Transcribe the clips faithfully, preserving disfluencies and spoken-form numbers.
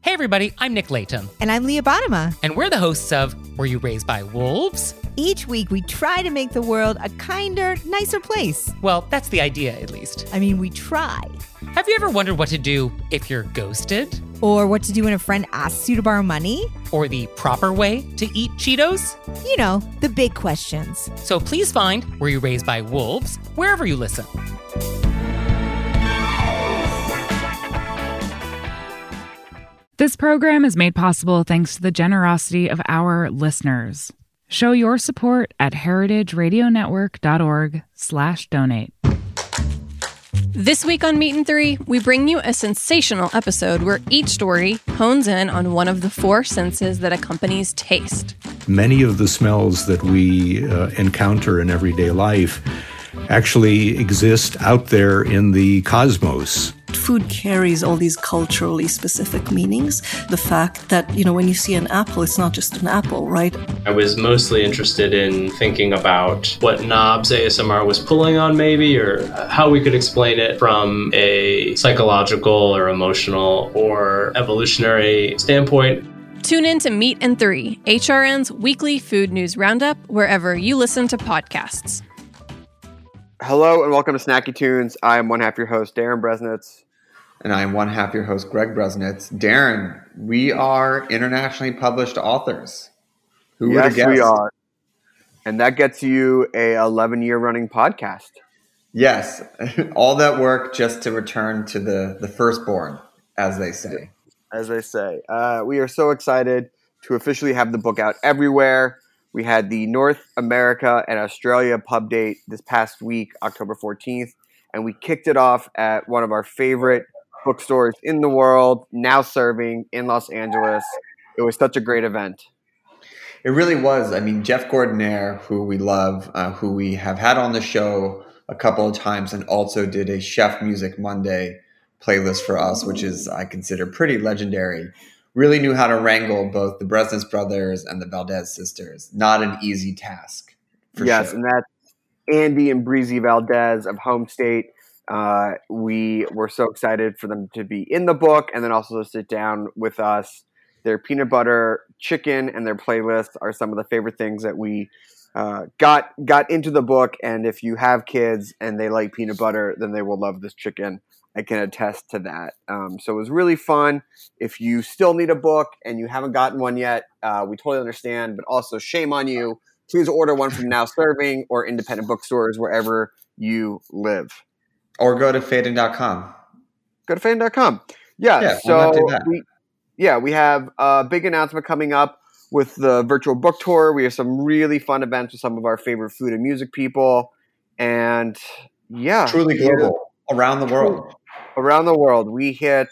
Hey everybody, I'm Nick Layton. And I'm Leah Bottima. And we're the hosts of Were You Raised by Wolves? Each week we try to make the world a kinder, nicer place. Well, that's the idea, at least. I mean, we try. Have you ever wondered what to do if you're ghosted? Or what to do when a friend asks you to borrow money? Or the proper way to eat Cheetos? You know, the big questions. So please find Were You Raised by Wolves wherever you listen. This program is made possible thanks to the generosity of our listeners. Show your support at heritageradionetwork.org slash donate. This week on Meat and Three, we bring you a sensational episode where each story hones in on one of the four senses that accompanies taste. Many of the smells that we uh, encounter in everyday life actually exist out there in the cosmos. Food carries all these culturally specific meanings. The fact that, you know, when you see an apple, it's not just an apple, right? I was mostly interested in thinking about what knobs A S M R was pulling on maybe, or how we could explain it from a psychological or emotional or evolutionary standpoint. Tune in to Meat and Three, H R N's weekly food news roundup, wherever you listen to podcasts. Hello and welcome to Snacky Tunes. I am one half your host, Darren Bresnitz. And I am one half your host, Greg Bresnitz. Darren, we are internationally published authors. Who would have Yes, guessed? we are. And that gets you a eleven-year running podcast. Yes. All that work just to return to the, the firstborn, as they say. As they say. Uh, we are so excited to officially have the book out everywhere. We had the North America and Australia pub date this past week, October fourteenth, and we kicked it off at one of our favorite bookstores in the world, Now Serving in Los Angeles. It was such a great event. It really was. I mean, Jeff Gordonier, who we love, uh, who we have had on the show a couple of times and also did a Chef Music Monday playlist for us, which is, I consider, pretty legendary. Really knew how to wrangle both the Bresnitz brothers and the Valdez sisters. Not an easy task. For yes, sure. And that's Andy and Breezy Valdez of Home State. Uh, we were so excited for them to be in the book and then also to sit down with us. Their peanut butter chicken and their playlist are some of the favorite things that we uh, got got into the book. And if you have kids and they like peanut butter, then they will love this chicken. I can attest to that. Um, so it was really fun. If you still need a book and you haven't gotten one yet, uh, we totally understand, but also shame on you. Please order one from Now Serving or independent bookstores wherever you live. Or go to Faden dot com. Go to Faden dot com. Yeah, Yeah, why so not do that? we, yeah, we have a big announcement coming up with the virtual book tour. We have some really fun events with some of our favorite food and music people. And yeah. Truly global. Around the world. Around the world. We hit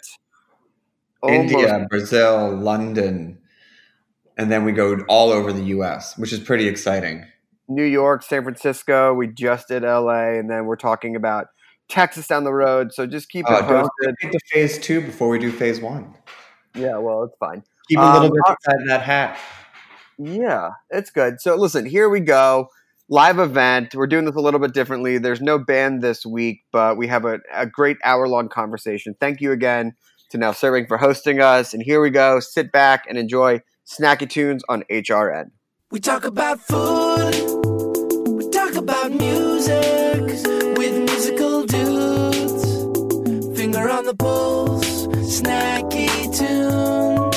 almost India, Brazil, London, and then we go all over the U S, which is pretty exciting. New York, San Francisco. We just did L A, and then we're talking about Texas down the road. So just keep it Uh, posted. don't get to phase two before we do phase one. Yeah, well, it's fine. Keep a little Um, bit inside that hat. Yeah, it's good. So listen, here we go. Live event. We're doing this a little bit differently. There's no band this week, but we have a, a great hour-long conversation. Thank you again to Now Serving for hosting us. And here we go. Sit back and enjoy Snacky Tunes on H R N. We talk about food. We talk about music with musical dudes. Finger on the pulse. Snacky Tunes.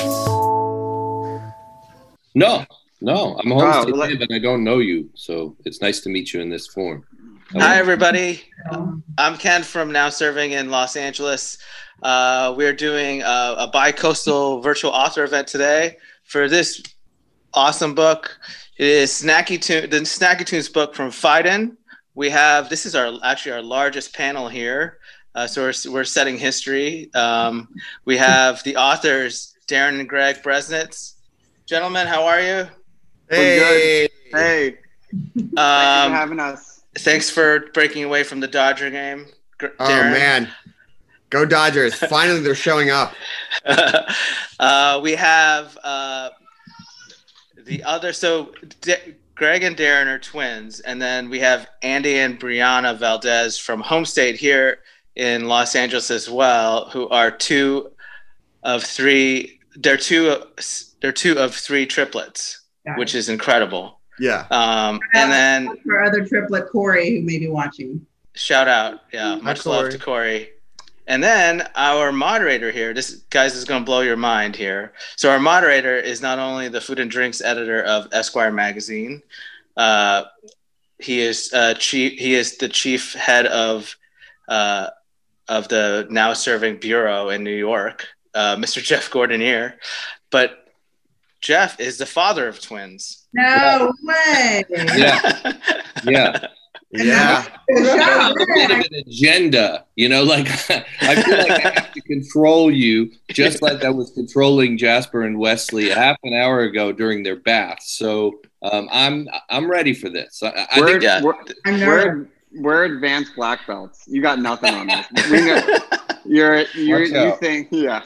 No. No, I'm a Wow, homestead let- fan, but I don't know you, so it's nice to meet you in this form. Hi, everybody. I'm Ken from Now Serving in Los Angeles. Uh, we're doing a, a bi-coastal virtual author event today for this awesome book. It is Snacky Tune, the Snacky Tunes book from Faden. We have, this is our actually our largest panel here, uh, so we're, we're setting history. Um, we have the authors, Darren and Greg Bresnitz. Gentlemen, how are you? Hey, hey. Um, Thanks for having us. Thanks for breaking away from the Dodger game, Darren. Oh, man. Go Dodgers. Finally, they're showing up. uh, we have uh, the other. So D- Greg and Darren are twins. And then we have Andy and Brianna Valdez from Home State here in Los Angeles as well, who are two of three they're two they're two of three triplets, Got which it. is incredible. Yeah. Um, and then our other triplet, Corey, who may be watching. shout out, yeah, much love Corey. to Corey. And then our moderator here, this guys is going to blow your mind here. So our moderator is not only the food and drinks editor of Esquire magazine, uh, he is uh, chief. He is the chief head of uh, of the Now Serving Bureau in New York, uh, Mister Jeff Gordonier. But Jeff is the father of twins. No way. Yeah. Yeah. Yeah. A bit of an agenda, you know, like I feel like I have to control you just like I was controlling Jasper and Wesley a half an hour ago during their bath. So um, I'm I'm ready for this. I, I We're, think yeah. we're, I'm we're, nervous. we're advanced black belts. You got nothing on us. We know, you're, you're, Watch you out. think, yeah.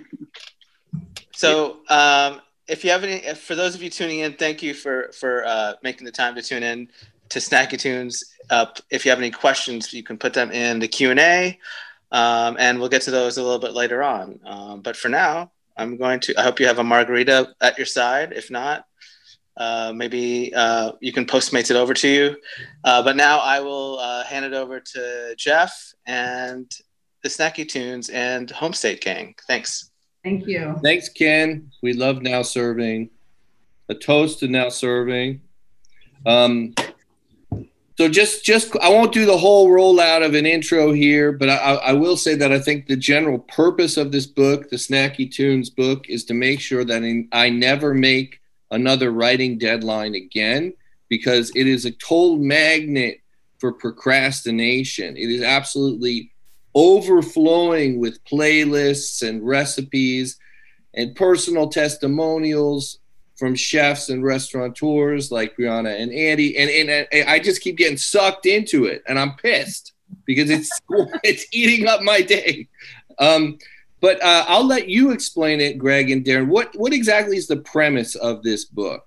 So um, if you have any, if, for those of you tuning in, thank you for for uh, making the time to tune in to Snacky Tunes. Uh, if you have any questions, you can put them in the Q and A, um, and we'll get to those a little bit later on. Um, but for now, I'm going to, I hope you have a margarita at your side. If not, uh, maybe uh, you can Postmates it over to you. Uh, but now I will uh, hand it over to Jeff and the Snacky Tunes and Home State Gang. Thanks. Thank you. Thanks, Ken. We love Now Serving. A toast to Now Serving. Um, so just, just I won't do the whole rollout of an intro here, but I, I will say that I think the general purpose of this book, the Snacky Tunes book, is to make sure that in, I never make another writing deadline again, because it is a total magnet for procrastination. It is absolutely overflowing with playlists and recipes and personal testimonials from chefs and restaurateurs like Brianna and Andy. And, and, and I just keep getting sucked into it, and I'm pissed because it's it's eating up my day. Um, but uh, I'll let you explain it, Greg and Darren. What, what exactly is the premise of this book?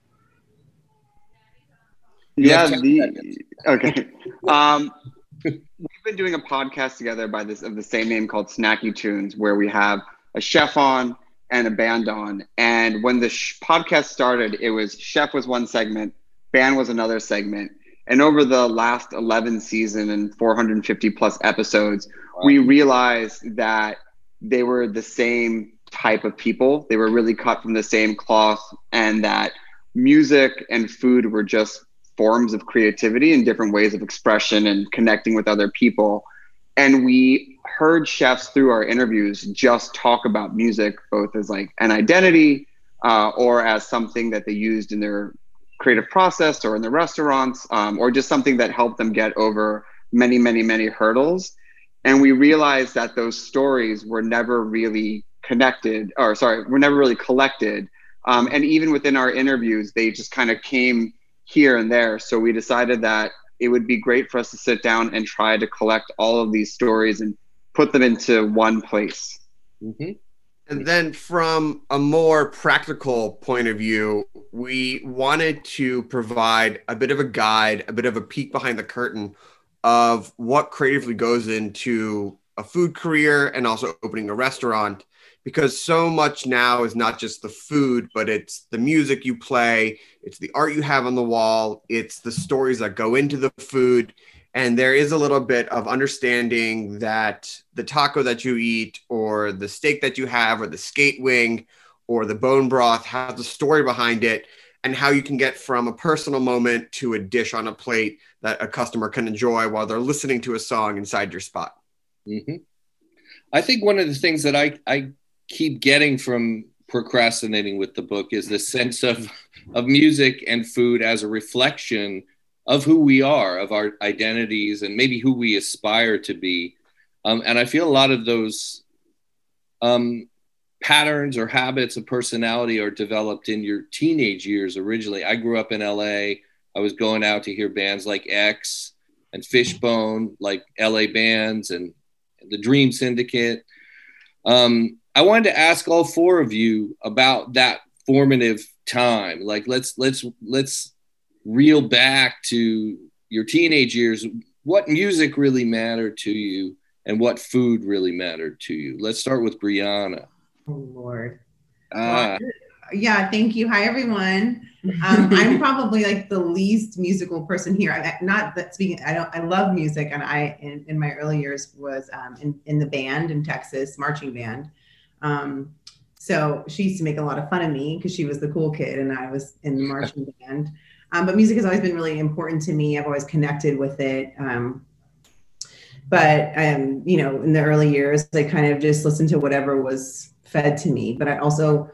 You Yeah. have ten The, seconds. okay. Um, we've been doing a podcast together by this of the same name called Snacky Tunes, where we have a chef on and a band on. And when the sh- podcast started, it was chef was one segment, band was another segment. And over the last eleven season and four hundred fifty plus episodes, wow. we realized that they were the same type of people. They were really cut from the same cloth, and that music and food were just forms of creativity and different ways of expression and connecting with other people. And we heard chefs through our interviews just talk about music, both as like an identity uh, or as something that they used in their creative process or in the restaurants, um, or just something that helped them get over many, many, many hurdles. And we realized that those stories were never really connected, or sorry, were never really collected. Um, and even within our interviews, they just kind of came here and there. So we decided that it would be great for us to sit down and try to collect all of these stories and put them into one place. Mm-hmm. And then from a more practical point of view, we wanted to provide a bit of a guide, a bit of a peek behind the curtain of what creatively goes into a food career and also opening a restaurant, because so much now is not just the food, but it's the music you play, it's the art you have on the wall, it's the stories that go into the food. And there is a little bit of understanding that the taco that you eat or the steak that you have or the skate wing or the bone broth has a story behind it, and how you can get from a personal moment to a dish on a plate that a customer can enjoy while they're listening to a song inside your spot. Mm-hmm. I think one of the things that I, I keep getting from procrastinating with the book is the sense of, of music and food as a reflection of who we are, of our identities, and maybe who we aspire to be. Um, and I feel a lot of those um, patterns or habits of personality are developed in your teenage years originally. I grew up in L A. I was going out to hear bands like X and Fishbone, like L A bands, and the Dream Syndicate. Um, I wanted to ask all four of you about that formative time. Like, let's, let's, let's, reel back to your teenage years. What music really mattered to you and what food really mattered to you? Let's start with Brianna. Oh, Lord. Ah. Yeah, thank you. Hi, everyone. Um, I'm probably like the least musical person here. I, not that speaking, I don't. I love music, and I in, in my early years was um, in in the band in Texas, marching band. Um, so she used to make a lot of fun of me because she was the cool kid, and I was in the marching band. Um, but music has always been really important to me. I've always connected with it. Um, but um, you know, in the early years, I kind of just listened to whatever was fed to me. But I also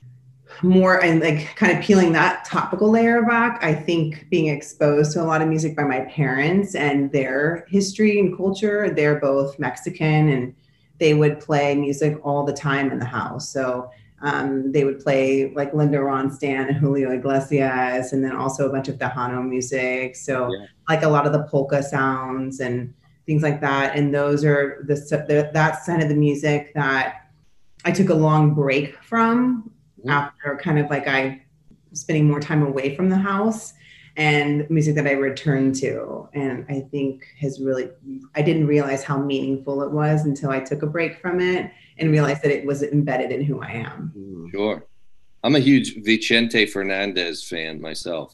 more and like kind of peeling that topical layer back, I think being exposed to a lot of music by my parents and their history and culture, they're both Mexican and they would play music all the time in the house. So um, they would play like Linda Ronstadt and Julio Iglesias, and then also a bunch of Tejano music. So yeah. like a lot of the polka sounds and things like that. And those are the, the that side of the music that I took a long break from after kind of like I spending more time away from the house, and music that I returned to. And I think has really, I didn't realize how meaningful it was until I took a break from it and realized that it was embedded in who I am. Sure. I'm a huge Vicente Fernandez fan myself.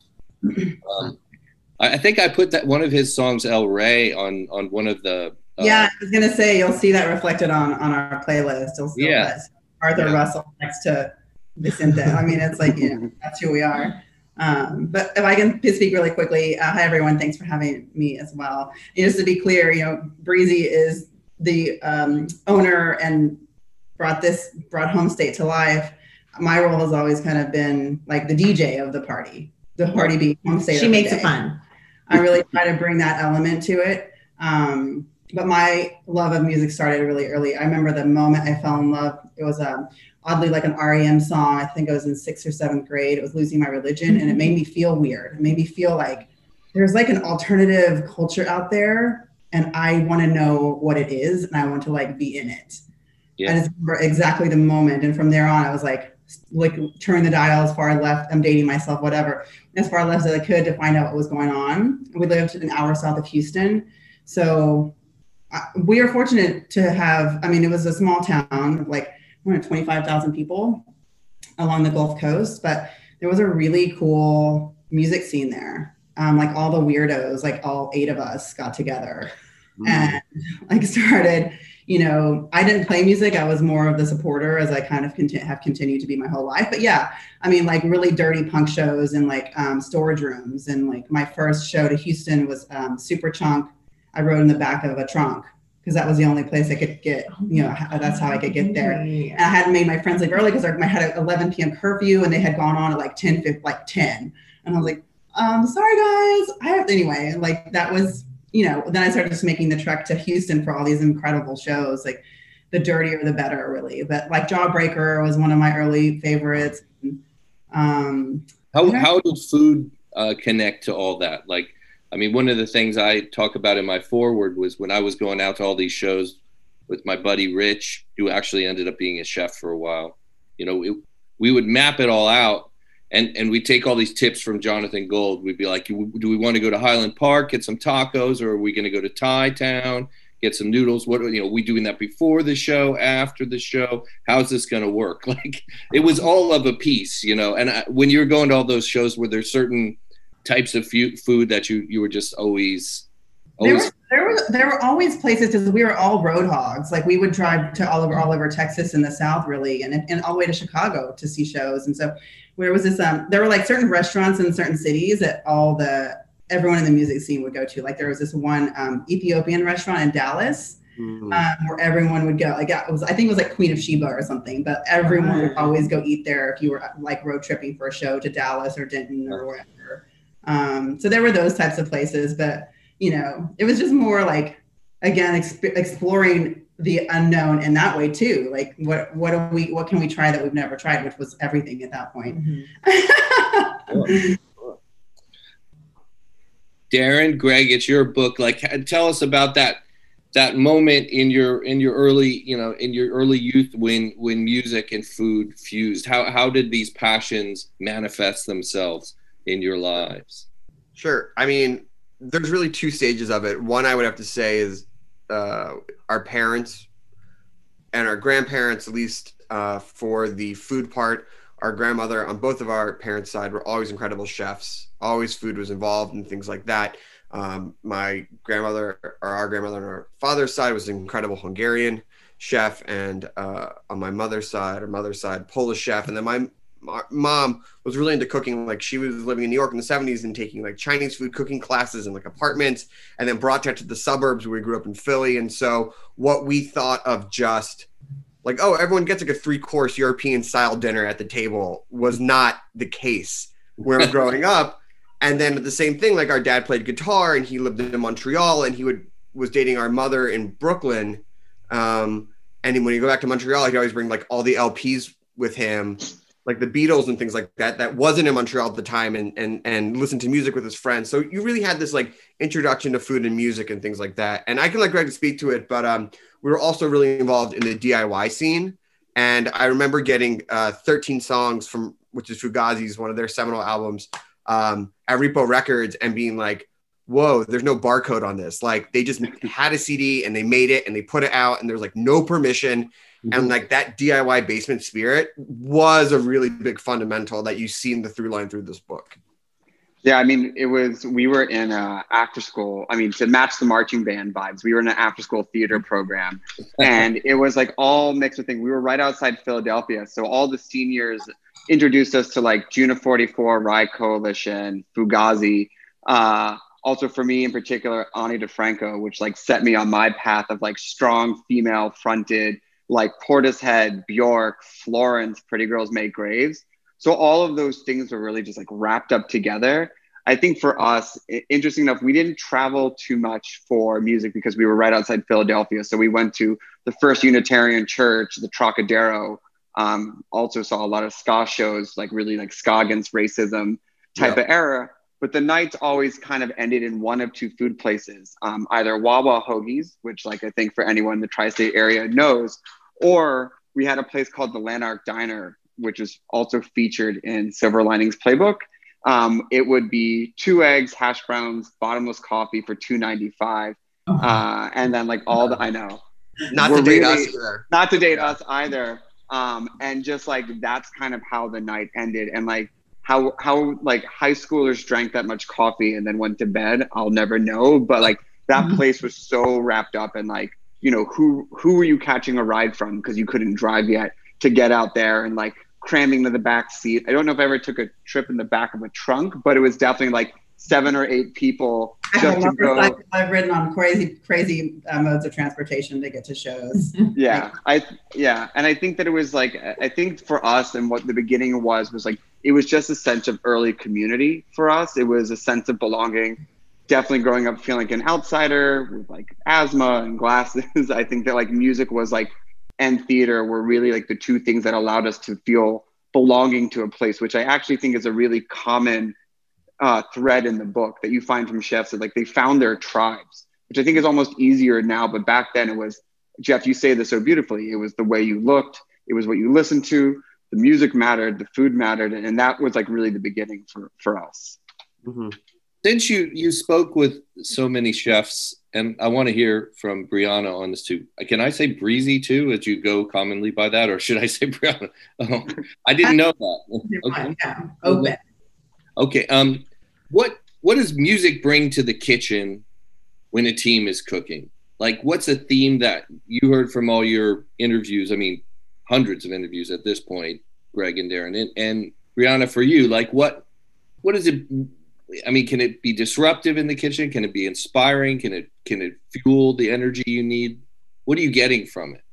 Um, I, I think I put that one of his songs, El Rey, on, on one of the. Uh, yeah, I was going to say, you'll see that reflected on, on our playlist. You'll see yeah. Arthur yeah. Russell next to Vicente. I mean, it's like, you know, that's who we are. Um, but if I can speak really quickly, uh, hi everyone, thanks for having me as well. And just to be clear, you know, Breezy is the um, owner and brought this, brought Home State to life. My role has always kind of been like the D J of the party, the party being Home State. She makes it fun. I really try to bring that element to it. Um, but my love of music started really early. I remember the moment I fell in love, it was um, oddly like an R E M song. I think I was in sixth or seventh grade. It was Losing My Religion, and it made me feel weird. It made me feel like there's like an alternative culture out there, and I want to know what it is, and I want to like be in it. Yeah. And it's exactly the moment. And from there on, I was like, like turn the dial as far left. I'm dating myself, whatever, as far left as I could to find out what was going on. We lived an hour south of Houston, so uh, we are fortunate to have. I mean, it was a small town, like twenty-five thousand people along the Gulf Coast, but there was a really cool music scene there. Um, like all the weirdos, like all eight of us got together mm. and like started, you know, I didn't play music. I was more of the supporter, as I kind of conti- have continued to be my whole life. But yeah, I mean, like really dirty punk shows and like um, storage rooms. And like my first show to Houston was um, Super Chunk. I rode in the back of a trunk, because that was the only place I could get, you know, that's how I could get there. And I hadn't made my friends leave early because I had an eleven p.m. curfew, and they had gone on at like ten, like ten. And I was like, um, sorry guys, I have to, anyway, like that was, you know, then I started just making the trek to Houston for all these incredible shows, like the dirtier, the better really. But like Jawbreaker was one of my early favorites. Um, how, how did food uh, connect to all that? Like, I mean, one of the things I talk about in my foreword was when I was going out to all these shows with my buddy Rich, who actually ended up being a chef for a while. You know, it, we would map it all out, and, and we'd take all these tips from Jonathan Gold. We'd be like, do we want to go to Highland Park, get some tacos, or are we going to go to Thai Town, get some noodles? What, you know, are we doing that before the show, after the show? How's this going to work? Like, it was all of a piece, you know. And I, when you were going to all those shows, were there certain types of food that you you were just always always there were, there were there were always places, because we were all road hogs. Like we would drive to all over all over Texas in the South really, and and all the way to Chicago to see shows. And so where was this um there were like certain restaurants in certain cities that all the everyone in the music scene would go to. Like there was this one um Ethiopian restaurant in Dallas mm-hmm. um, where everyone would go. Like it was, I think it was like Queen of Sheba or something, but everyone mm-hmm. would always go eat there if you were like road tripping for a show to Dallas or Denton or wherever. Um, so there were those types of places, but you know, it was just more like, again, exp- exploring the unknown in that way too. Like what, what do we, what can we try that we've never tried, which was everything at that point. Mm-hmm. Darren, Greg, it's your book. Like, tell us about that, that moment in your, in your early, you know, in your early youth when, when music and food fused. How, how did these passions manifest themselves in your lives? Sure. I mean, there's really two stages of it. One I would have to say is uh, our parents and our grandparents, at least uh, for the food part. Our grandmother on both of our parents' side were always incredible chefs. Always food was involved and things like that. Um, my grandmother, or our grandmother on our father's side, was an incredible Hungarian chef, and uh, on my mother's side, or mother's side, Polish chef. And then my, my mom was really into cooking. Like, she was living in New York in the seventies and taking like Chinese food cooking classes in like apartments, and then brought that to the suburbs where we grew up in Philly. And so what we thought of just like, oh, everyone gets like a three course European style dinner at the table was not the case where I was growing up. And then the same thing, like our dad played guitar and he lived in Montreal, and he would was dating our mother in Brooklyn. Um, and when you go back to Montreal, he'd always bring like all the L Ps with him, like the Beatles and things like that, that wasn't in Montreal at the time, and and and listen to music with his friends. So you really had this like introduction to food and music and things like that. And I can let Greg speak to it, but um, we were also really involved in the D I Y scene. And I remember getting uh, thirteen songs from, which is Fugazi's, one of their seminal albums, um, at Repo Records, and being like, whoa, there's no barcode on this. Like, they just had a C D and they made it and they put it out, and there's like no permission. Mm-hmm. And like that D I Y basement spirit was a really big fundamental that you see in the through line through this book. Yeah, I mean, it was, we were in a after school, I mean, to match the marching band vibes, we were in an after school theater program, and it was like all mixed with things. We were right outside Philadelphia. So all the seniors introduced us to like Juna forty-four, Rye Coalition, Fugazi. Uh, also for me in particular, Ani DeFranco, which like set me on my path of like strong female fronted, like Portishead, Bjork, Florence, Pretty Girls Make Graves. So all of those things were really just like wrapped up together. I think for us, interesting enough, we didn't travel too much for music because we were right outside Philadelphia. So we went to the First Unitarian Church, the Trocadero, um, also saw a lot of ska shows, like really like ska against racism type yeah. of era. But the nights always kind of ended in one of two food places, um, either Wawa Hoagies, which like I think for anyone in the tri-state area knows, or we had a place called the Lanark Diner, which is also featured in Silver Linings Playbook. Um, it would be two eggs, hash browns, bottomless coffee for two ninety-five, uh, and then like all the I know, not to date us either. Not to date us either. Um, and just like that's kind of how the night ended, and like how how like high schoolers drank that much coffee and then went to bed, I'll never know. But like that mm-hmm. place was so wrapped up in like, you know, who who were you catching a ride from because you couldn't drive yet to get out there, and like cramming to the back seat. I don't know if I ever took a trip in the back of a trunk, but it was definitely like seven or eight people just to go. I've, I've ridden on crazy, crazy uh, modes of transportation to get to shows. Yeah, I yeah, and I think that it was like I think for us and what the beginning was was like it was just a sense of early community for us. It was a sense of belonging. Definitely growing up feeling like an outsider with like asthma and glasses. I think that like music was like and theater were really like the two things that allowed us to feel belonging to a place, which I actually think is a really common uh, thread in the book that you find from chefs that like they found their tribes, which I think is almost easier now. But back then it was, Jeff, you say this so beautifully. It was the way you looked. It was what you listened to. The music mattered, the food mattered. And that was like really the beginning for, for us. Mm-hmm. Since you, you spoke with so many chefs, and I want to hear from Brianna on this too. Can I say Breezy too, as you go commonly by that, or should I say Brianna? Oh, I didn't know that. Okay. Yeah, open. Okay. Um, what what does music bring to the kitchen when a team is cooking? Like, what's a theme that you heard from all your interviews? I mean, hundreds of interviews at this point, Greg and Darren, and, and Brianna, for you, like what what is it? I mean, can it be disruptive in the kitchen? Can it be inspiring? Can it can it fuel the energy you need? What are you getting from it?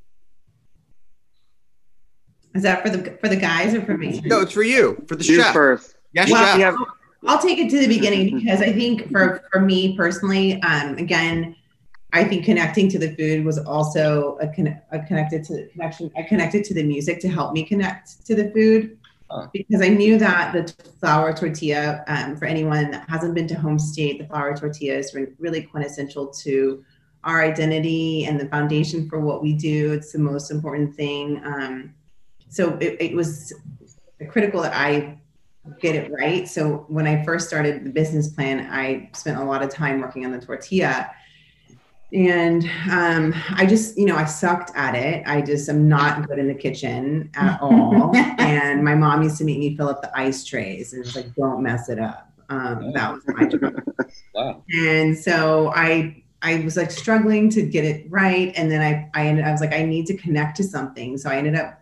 Is that for the for the guys or for me? No, it's for you, for the you chef. First. Yes, well, chef. I'll, I'll take it to the beginning because I think for for me personally, um, again, I think connecting to the food was also a, con- a connected to the connection. I connected to the music to help me connect to the food. Because I knew that the flour tortilla, um, for anyone that hasn't been to Home State, the flour tortilla is re- really quintessential to our identity and the foundation for what we do. It's the most important thing. Um, so it, it was critical that I get it right. So when I first started the business plan, I spent a lot of time working on the tortilla. And um, I just, you know, I sucked at it. I just am not good in the kitchen at all. And my mom used to make me fill up the ice trays, and it's like, don't mess it up. Um, that was my job. Wow. And so I, I was like struggling to get it right. And then I, I ended, I was like, I need to connect to something. So I ended up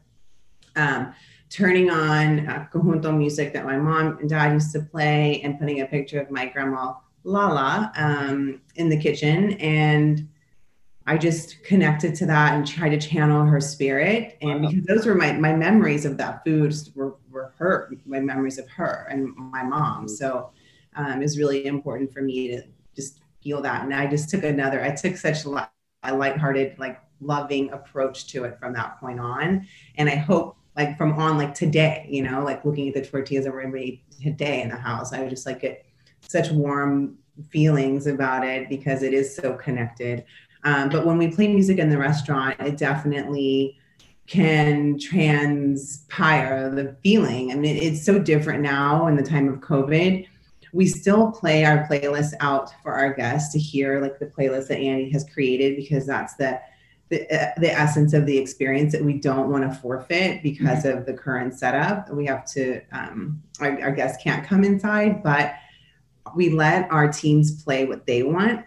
um, turning on uh, conjunto music that my mom and dad used to play, and putting a picture of my grandma Lala um, in the kitchen. And I just connected to that and tried to channel her spirit. And Wow. because those were my, my memories of that food were, were her, my memories of her and my mom. So um, it was really important for me to just feel that. And I just took another, I took such a, a lighthearted, like loving approach to it from that point on. And I hope like from on like today, you know, like looking at the tortillas that were made today in the house, I just like get such warm feelings about it because it is so connected. Um, but when we play music in the restaurant, it definitely can transpire the feeling. I mean, it's so different now in the time of COVID. We still play our playlists out for our guests to hear like the playlist that Andy has created, because that's the the, uh, the essence of the experience that we don't want to forfeit because mm-hmm. of the current setup. We have to, um, our, our guests can't come inside, but we let our teams play what they want.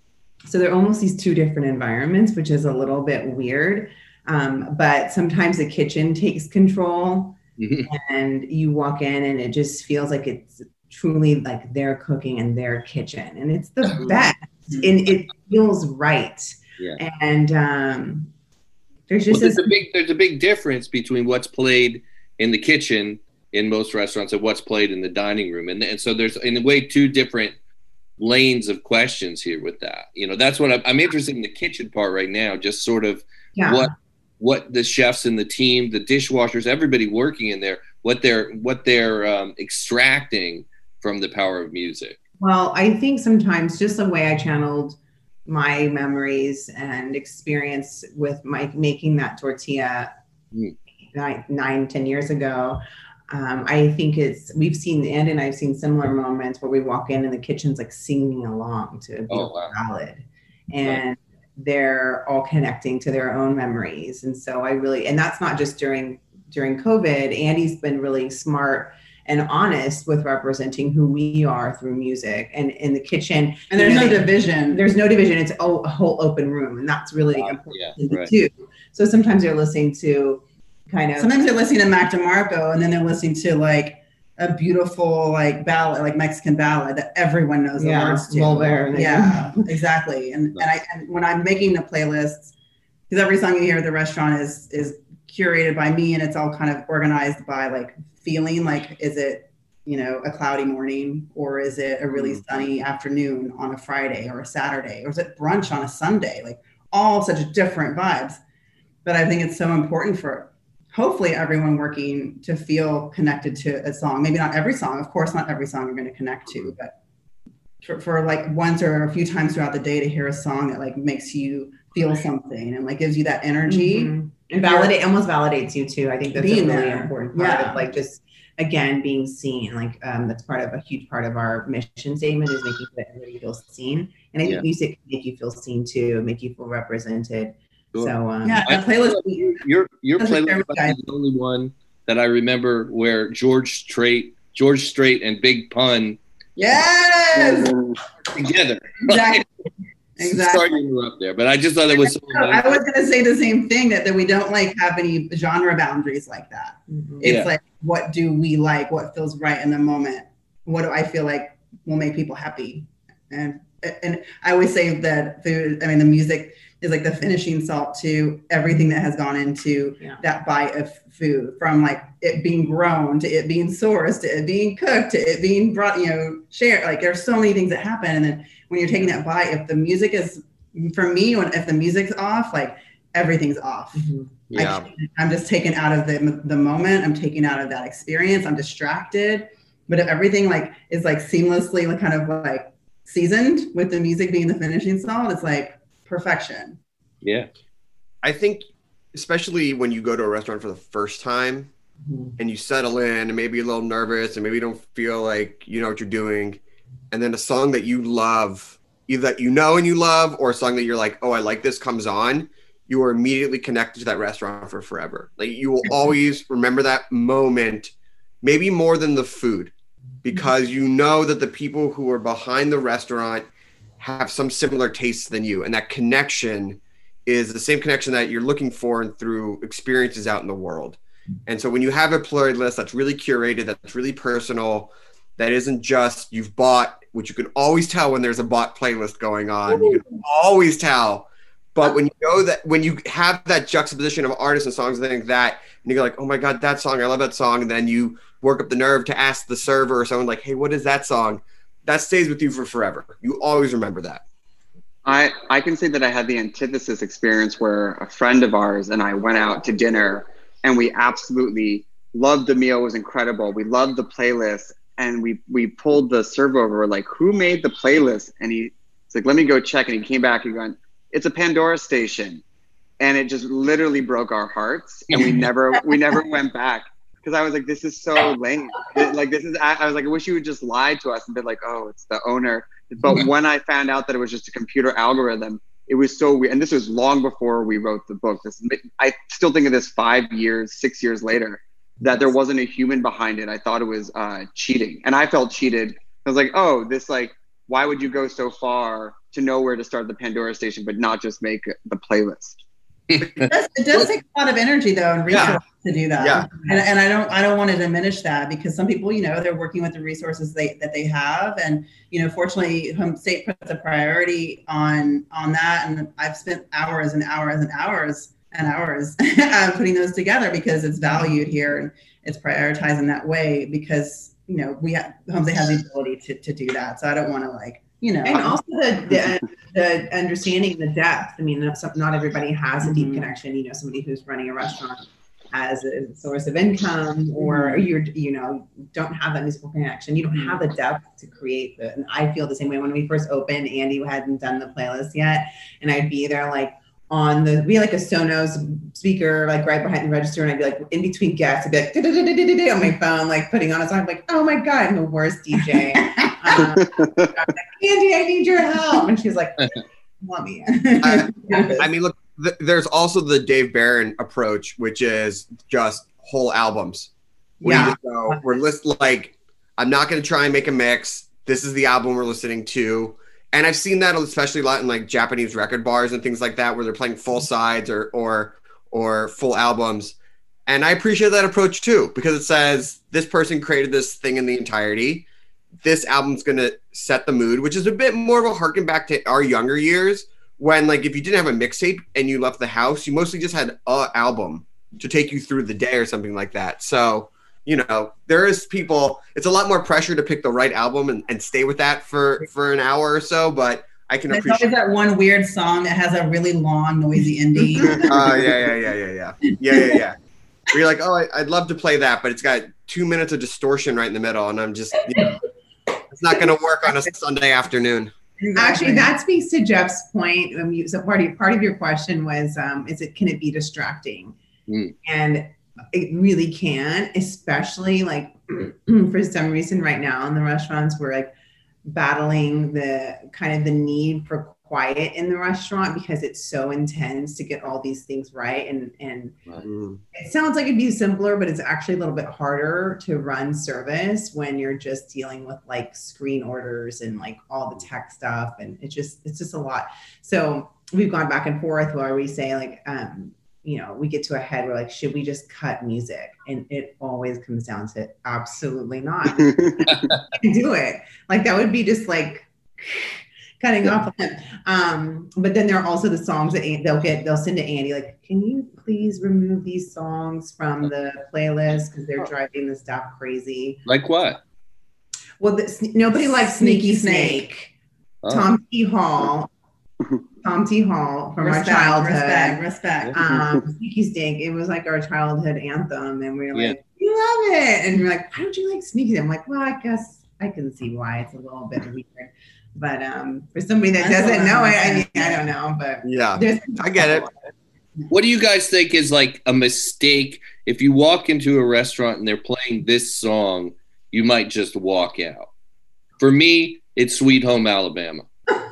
So they're almost these two different environments, which is a little bit weird. Um, but sometimes the kitchen takes control mm-hmm. and you walk in and it just feels like it's truly like their cooking in their kitchen. And it's the best and it feels right. Yeah. And um, there's just well, there's, a big, there's a big difference between what's played in the kitchen in most restaurants and what's played in the dining room. And, and so there's in a way two different lanes of questions here with that. You know, that's what I'm, I'm interested in the kitchen part right now, just sort of yeah. what what the chefs and the team, the dishwashers, everybody working in there, what they're what they're um, extracting from the power of music. Well, I think sometimes just the way I channeled my memories and experience with my making that tortilla mm. nine, nine, ten years ago. Um, I think it's, we've seen, Andy and I've seen similar moments where we walk in and the kitchen's like singing along to a beautiful oh, wow. ballad, and yeah. they're all connecting to their own memories. And so I really, and that's not just during, during COVID. Andy's been really smart and honest with representing who we are through music and in the kitchen. And there's no division. There's no division. It's a, a whole open room. And that's really uh, important yeah, right. too. So sometimes you're listening to kind of, sometimes they're listening to Mac DeMarco and then they're listening to like a beautiful like ballad, like Mexican ballad that everyone knows the yeah, words to. Volver, yeah, exactly. And and I and when I'm making the playlists, because every song you hear at the restaurant is is curated by me, and it's all kind of organized by like feeling. Like, is it, you know, a cloudy morning, or is it a really sunny afternoon on a Friday or a Saturday, or is it brunch on a Sunday? Like all such different vibes. But I think it's so important for hopefully everyone working to feel connected to a song. Maybe not every song, of course, not every song you're going to connect to, but for, for like once or a few times throughout the day to hear a song that like makes you feel something and like gives you that energy. Mm-hmm. And validate, almost validates you too. I think that's being a really there. important part yeah. of like just, again, being seen. Like um, that's part of a huge part of our mission statement is making sure that everybody feels seen. And I think yeah. music can make you feel seen too, make you feel represented. Sure. So um, yeah, a playlist. Your your playlist is the only one that I remember where George Strait, George Strait, and Big Pun, yes, together. Exactly. Exactly. Sorry to interrupt there, but I just thought it was. So I was going to say the same thing, that that we don't like have any genre boundaries like that. Mm-hmm. It's yeah. like, what do we like? What feels right in the moment? What do I feel like will make people happy? And and I always say that food. I mean, the music is like the finishing salt to everything that has gone into yeah. that bite of food, from like it being grown to it being sourced to it being cooked to it being brought, you know, shared. Like there's so many things that happen. And then when you're taking that bite, if the music is, for me, when if the music's off, like everything's off. Mm-hmm. Yeah. I, I'm just taken out of the the moment. I'm taken out of that experience. I'm distracted. But if everything like is like seamlessly like kind of like seasoned with the music being the finishing salt, it's like perfection. Yeah. I think especially when you go to a restaurant for the first time mm-hmm. and you settle in and maybe a little nervous and maybe you don't feel like you know what you're doing, and then a song that you love either that you know and you love, or a song that you're like, oh, I like this, comes on, you are immediately connected to that restaurant for forever. Like you will always remember that moment, maybe more than the food, because you know that the people who are behind the restaurant have some similar tastes than you. And that connection is the same connection that you're looking for and through experiences out in the world. And so when you have a playlist that's really curated, that's really personal, that isn't just you've bought, which you can always tell when there's a bought playlist going on, you can always tell. But when you know that, when you have that juxtaposition of artists and songs and things like that, and you're like, oh my God, that song, I love that song. And then you work up the nerve to ask the server or someone like, hey, what is that song? That stays with you for forever. You always remember that. I, I can say that I had the antithesis experience where a friend of ours and I went out to dinner and we absolutely loved the meal. It was incredible. We loved the playlist. And we we pulled the server over, like, who made the playlist? And he, he's like, let me go check. And he came back and going, it's a Pandora station. And it just literally broke our hearts. And we never we never went back. Because I was like, this is so lame. Like, this is, I, I was like, I wish you would just lie to us and be like, oh, it's the owner. But when I found out that it was just a computer algorithm, it was so weird. And this was long before we wrote the book. This, I still think of this five years, six years later, that there wasn't a human behind it. I thought it was uh, cheating. And I felt cheated. I was like, oh, this, like, why would you go so far to know where to start the Pandora station, but not just make the playlist? It does, it does take a lot of energy though and resources yeah. to do that. Yeah. And, and I don't I don't want to diminish that, because some people, you know, they're working with the resources they that they have. And, you know, fortunately, Home State puts a priority on on that. And I've spent hours and hours and hours and hours uh, putting those together because it's valued here and it's prioritized in that way, because, you know, we have Home State has the ability to, to do that. So I don't want to, like, you know, and also the, the the understanding the depth. I mean, not, not everybody has a deep mm-hmm. connection. You know, somebody who's running a restaurant as a source of income, or you're, you know, don't have that musical connection. You don't have the depth to create the. And I feel the same way when we first opened. Andy hadn't done the playlist yet, and I'd be there like on the we had like a Sonos speaker like right behind the register, and I'd be like in between guests, I'd be like on my phone, like putting on a song. I'm like, oh my God, I'm the worst D J. um, I'm like, Andy, I need your help, and she's like, want me? I, I mean, look, th- there's also the Dave Barron approach, which is just whole albums. Where yeah, you just go, we're list like I'm not going to try and make a mix. This is the album we're listening to. And I've seen that especially a lot in like Japanese record bars and things like that, where they're playing full sides or or or full albums. And I appreciate that approach too, because it says this person created this thing in the entirety. This album's going to set the mood, which is a bit more of a harken back to our younger years when, like, if you didn't have a mixtape and you left the house, you mostly just had a album to take you through the day or something like that. So, you know, there is people, it's a lot more pressure to pick the right album and, and stay with that for, for an hour or so, but I can There's appreciate always that one weird song that has a really long, noisy ending. Oh, uh, yeah, yeah, yeah, yeah, yeah. Yeah, yeah, yeah. Where you're like, oh, I, I'd love to play that, but it's got two minutes of distortion right in the middle, and I'm just, you know, it's not going to work on a Sunday afternoon. Actually, that speaks to Jeff's point. Um, you, so part of, part of your question was, um, is it, can it be distracting? Mm. And it really can, especially like for some reason right now in the restaurants, we're like battling the kind of the need for quiet in the restaurant because it's so intense to get all these things right. And, and mm. it sounds like it'd be simpler, but it's actually a little bit harder to run service when you're just dealing with like screen orders and like all the tech stuff. And it just, it's just a lot. So we've gone back and forth where we say like, um, you know, we get to a head, we're like, should we just cut music? And it always comes down to absolutely not. Do it. Like that would be just like cutting yeah. off them. Um, but then there are also the songs that they'll get, they'll send to Andy, like, can you please remove these songs from the playlist because they're driving the staff crazy. Like what? Well, this, nobody likes Sneaky Snake, Snake. Oh. Tom T. Hall. Tom T. Hall from respect, our childhood. Respect, respect. Um, Sneaky Snake. It was like our childhood anthem, and we were like, yeah. "You love it," and we're like, "Why don't you like Sneaky?" I'm like, "Well, I guess I can see why it's a little bit weird." But um, for somebody that That's doesn't know it, I mean, I don't know. But yeah, I get it. What do you guys think is like a mistake if you walk into a restaurant and they're playing this song? You might just walk out. For me, it's Sweet Home Alabama.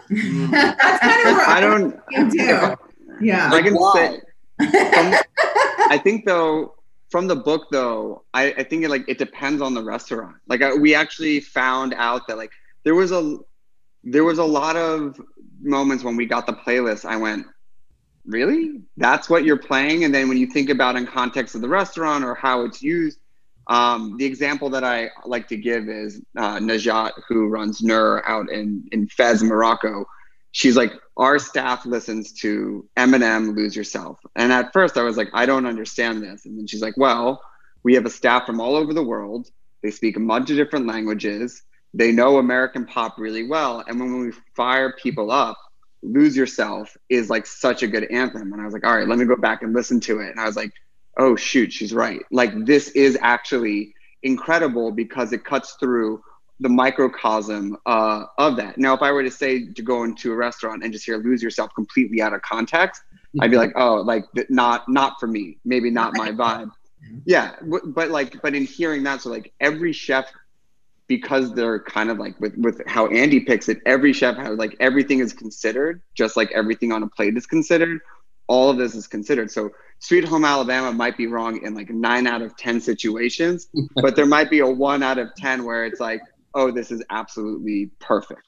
That's kind of what I don't. you do. Yeah. I can say. From, I think though, from the book though, I, I think it like it depends on the restaurant. Like I, we actually found out that like there was a there was a lot of moments when we got the playlist. I went, really? That's what you're playing? And then when you think about in context of the restaurant or how it's used, um, the example that I like to give is uh, Najat, who runs Nur out in in Fez, Morocco. She's like, our staff listens to Eminem, Lose Yourself. And at first I was like, I don't understand this. And then she's like, well, we have a staff from all over the world. They speak a bunch of different languages. They know American pop really well. And when we fire people up, Lose Yourself is like such a good anthem. And I was like, all right, let me go back and listen to it. And I was like, oh shoot, she's right. Like this is actually incredible because it cuts through the microcosm uh, of that. Now, if I were to say to go into a restaurant and just hear Lose Yourself completely out of context, I'd be like, oh, like not not for me, maybe not my vibe. Yeah, but like, but in hearing that, so like every chef, because they're kind of like with, with how Andy picks it, every chef has like everything is considered, just like everything on a plate is considered. All of this is considered. So Sweet Home Alabama might be wrong in like nine out of ten situations, but there might be a one out of ten where it's like, oh, this is absolutely perfect.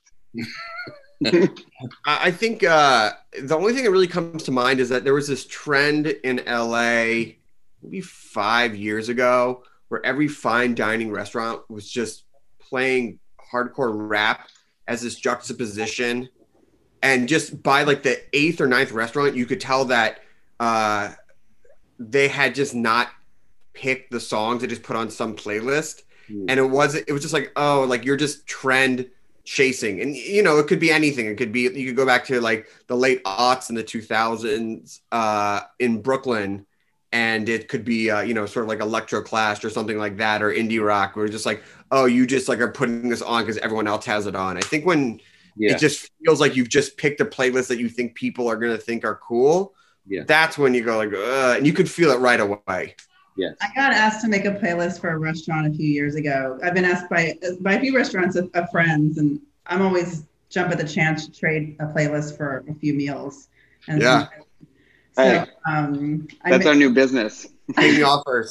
I think uh, the only thing that really comes to mind is that there was this trend in L A maybe five years ago where every fine dining restaurant was just playing hardcore rap as this juxtaposition. And just by like the eighth or ninth restaurant, you could tell that uh, they had just not picked the songs. They just put on some playlist. And it was it was just like, oh, like you're just trend chasing. And, you know, it could be anything. It could be, you could go back to like the late aughts and the two thousands uh, in Brooklyn. And it could be, uh, you know, sort of like Electro Clash or something like that, or indie rock, where it's just like, oh, you just like are putting this on because everyone else has it on. I think when yeah. it just feels like you've just picked a playlist that you think people are going to think are cool, yeah. that's when you go like, ugh, and you could feel it right away. Yes. I got asked to make a playlist for a restaurant a few years ago. I've been asked by by a few restaurants of, of friends, and I'm always jump at the chance to trade a playlist for a few meals. And yeah. So, hey, um, that's I our new business. Taking offers.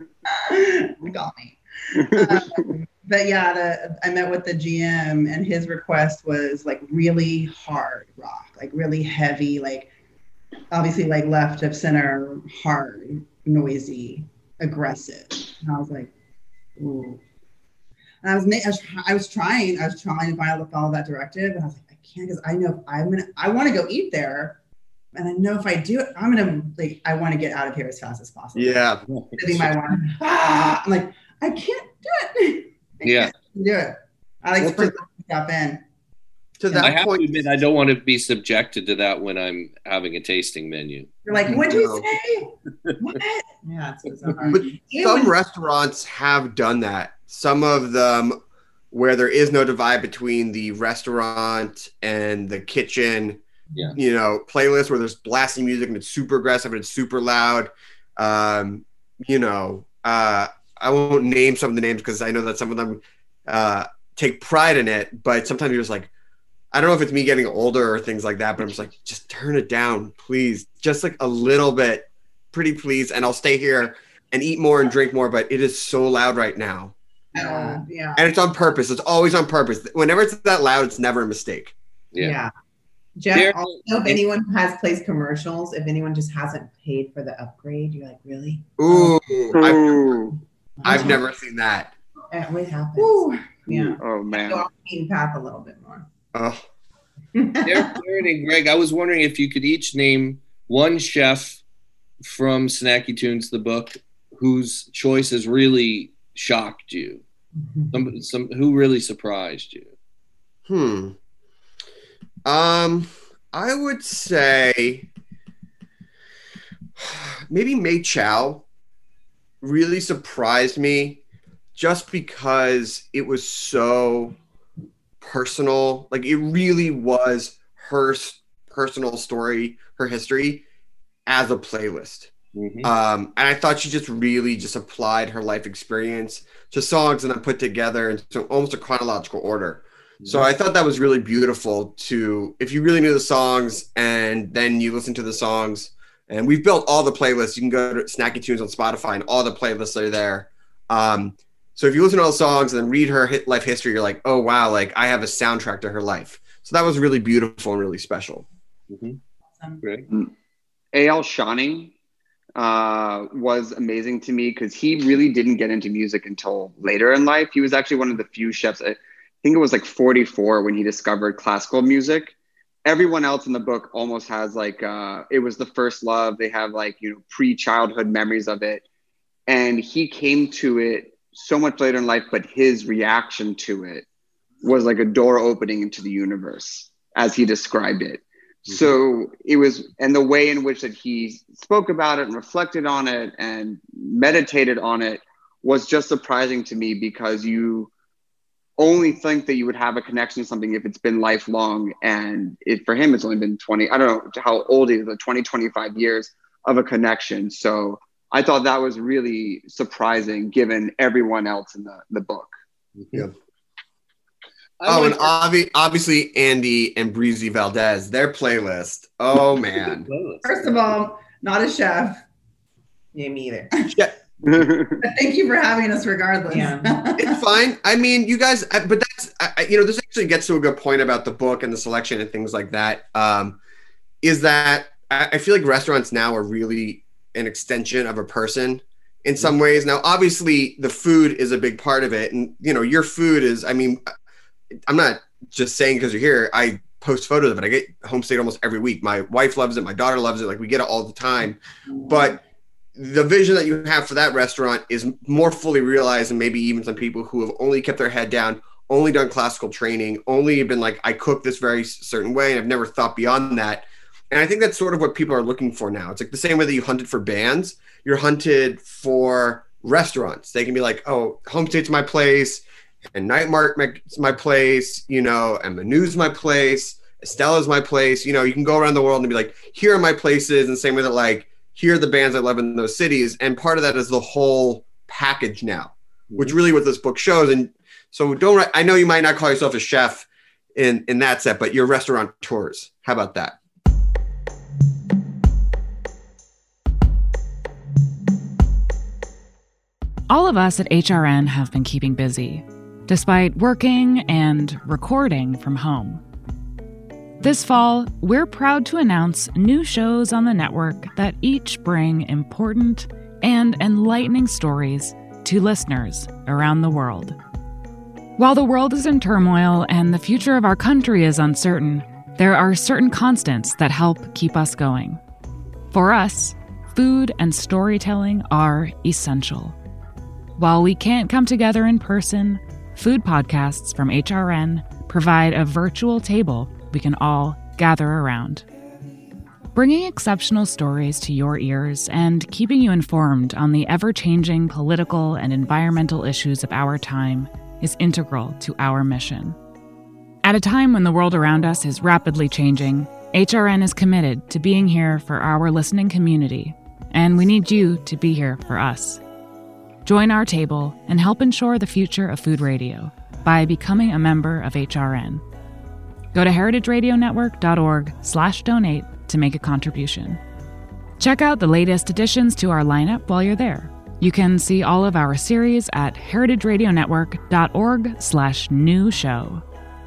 Got me. Um, but yeah, the, I met with the G M, and his request was like really hard rock, like really heavy, like obviously like left of center, hard, noisy, aggressive. And I was like, ooh. And I was, I was, I was trying, I was trying to follow, follow that directive, and I was like, I can't, because I know if I'm gonna, I want to go eat there, and I know if I do it, I'm gonna like, I want to get out of here as fast as possible. Yeah. Sitting my one, ah, I'm like, I can't do it. I yeah. can't do it. I like well, to put stuff in. To that I have point, to admit, I don't want to be subjected to that when I'm having a tasting menu. You're like, what'd you say? What? Yeah, it's bizarre. But some restaurants have done that. Some of them where there is no divide between the restaurant and the kitchen, yeah. you know, playlist where there's blasting music and it's super aggressive and it's super loud. Um, you know, uh, I won't name some of the names because I know that some of them uh, take pride in it, but sometimes you're just like, I don't know if it's me getting older or things like that, but I'm just like, just turn it down, please. Just like a little bit, pretty please. And I'll stay here and eat more and drink more, but it is so loud right now. Uh, yeah. And it's on purpose. It's always on purpose. Whenever it's that loud, it's never a mistake. Yeah. yeah. Jeff, there, also, if anyone has placed commercials, if anyone just hasn't paid for the upgrade, you're like, really? Ooh. Ooh. I've, I've never seen that. It always happens. Ooh. Yeah. Oh, man. Go off the beaten path a little bit more. Oh. Darren and Greg, I was wondering if you could each name one chef from Snacky Tunes, the book, whose choice has really shocked you. Some, some who really surprised you. Hmm. Um, I would say maybe Mei Chow really surprised me, just because it was so personal. Like it really was her personal story, her history as a playlist. Mm-hmm. Um, and I thought she just really just applied her life experience to songs and then put together into almost a chronological order. So I thought that was really beautiful to, if you really knew the songs and then you listen to the songs, and we've built all the playlists. You can go to Snacky Tunes on Spotify and all the playlists are there. Um, so if you listen to all the songs and then read her hit life history, you're like, oh, wow, like I have a soundtrack to her life. So that was really beautiful and really special. Mm-hmm. Awesome. Great. A L Shawny uh, was amazing to me because he really didn't get into music until later in life. He was actually one of the few chefs, I think it was like forty-four when he discovered classical music. Everyone else in the book almost has like, uh, it was the first love. They have like, you know, pre-childhood memories of it. And he came to it so much later in life, but his reaction to it was like a door opening into the universe as he described it. Mm-hmm. So it was, and the way in which that he spoke about it and reflected on it and meditated on it was just surprising to me because you only think that you would have a connection to something if it's been lifelong. And it, for him, it's only been twenty, I don't know how old he is, like twenty, twenty-five years of a connection. So I thought that was really surprising given everyone else in the, the book. Yeah. Oh, and obvi- obviously Andy and Breezy Valdez, their playlist. Oh, man. First of all, not a chef. Yeah, me either. Yeah. But thank you for having us regardless. Yeah. It's fine. I mean, you guys, I, but that's, I, you know, this actually gets to a good point about the book and the selection and things like that. Um, is that I, I feel like restaurants now are really an extension of a person in some ways. Now, obviously, the food is a big part of it. And, you know, your food is, I mean, I'm not just saying because you're here. I post photos of it. I get Homestayed almost every week. My wife loves it. My daughter loves it. Like, we get it all the time. But the vision that you have for that restaurant is more fully realized than maybe even some people who have only kept their head down, only done classical training, only been like, I cook this very certain way, and I've never thought beyond that. And I think that's sort of what people are looking for now. It's like the same way that you hunted for bands, you're hunted for restaurants. They can be like, oh, Homestade's my place, and Night Market's my place, you know, and Manu's my place, Estella's my place. You know, you can go around the world and be like, here are my places, and the same way that like, here are the bands I love in those cities. And part of that is the whole package now, which really what this book shows. And so don't, I know you might not call yourself a chef in, in that set, but you're restaurateurs. How about that? All of us at H R N have been keeping busy, despite working and recording from home. This fall, we're proud to announce new shows on the network that each bring important and enlightening stories to listeners around the world. While the world is in turmoil and the future of our country is uncertain, there are certain constants that help keep us going. For us, food and storytelling are essential. While we can't come together in person, food podcasts from H R N provide a virtual table we can all gather around. Bringing exceptional stories to your ears and keeping you informed on the ever-changing political and environmental issues of our time is integral to our mission. At a time when the world around us is rapidly changing, H R N is committed to being here for our listening community, and we need you to be here for us. Join our table and help ensure the future of food radio by becoming a member of H R N. Go to heritageradionetwork.org slash donate to make a contribution. Check out the latest additions to our lineup while you're there. You can see all of our series at heritageradionetwork.org slash new show.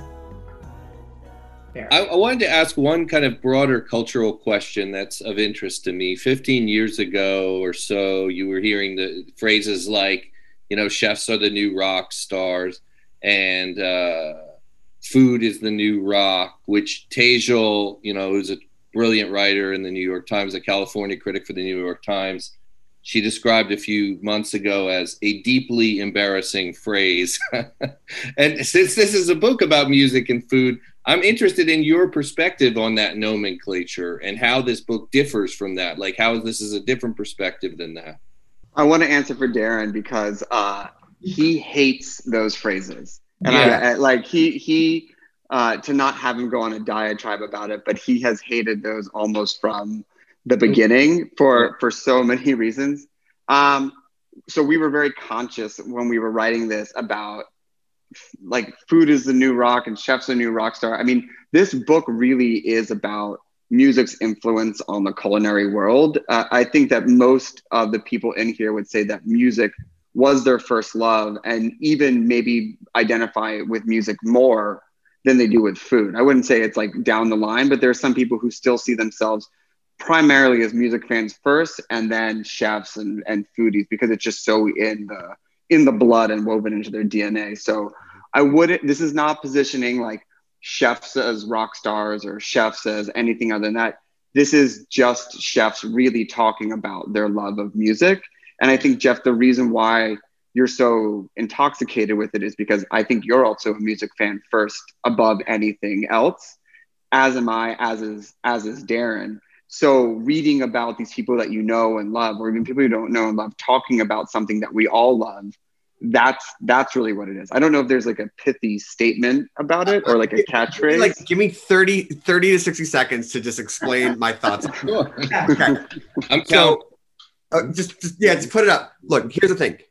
I, I wanted to ask one kind of broader cultural question that's of interest to me. fifteen years ago or so, you were hearing the phrases like, you know, chefs are the new rock stars, and uh, food is the new rock, which Tejal, you know, who's a brilliant writer in the New York Times, a California critic for the New York Times, she described a few months ago as a deeply embarrassing phrase. And since this is a book about music and food, I'm interested in your perspective on that nomenclature and how this book differs from that. Like how this is a different perspective than that. I want to answer for Darren because uh, he hates those phrases. And Yeah. I, I, like he, he uh, to not have him go on a diatribe about it, but he has hated those almost from the beginning for, for so many reasons. Um, so we were very conscious when we were writing this about like food is the new rock and chef's the new rock star. I mean, this book really is about music's influence on the culinary world. Uh, I think that most of the people in here would say that music was their first love, and even maybe identify with music more than they do with food. I wouldn't say it's like down the line, but there are some people who still see themselves primarily as music fans first, and then chefs and, and foodies, because it's just so in the in the blood and woven into their D N A. So I wouldn't, this is not positioning like chefs as rock stars or chefs as anything other than that. This is just chefs really talking about their love of music. And I think, Jeff, the reason why you're so intoxicated with it is because I think you're also a music fan first above anything else, as am I, as is, as is Darren. So reading about these people that you know and love, or even people you don't know and love, talking about something that we all love, that's that's really what it is. I don't know if there's like a pithy statement about it or like a catchphrase. Like, give me thirty, thirty to sixty seconds to just explain my thoughts. Sure. Okay. I'm so, uh, just, just yeah, just put it up. Look, here's the thing.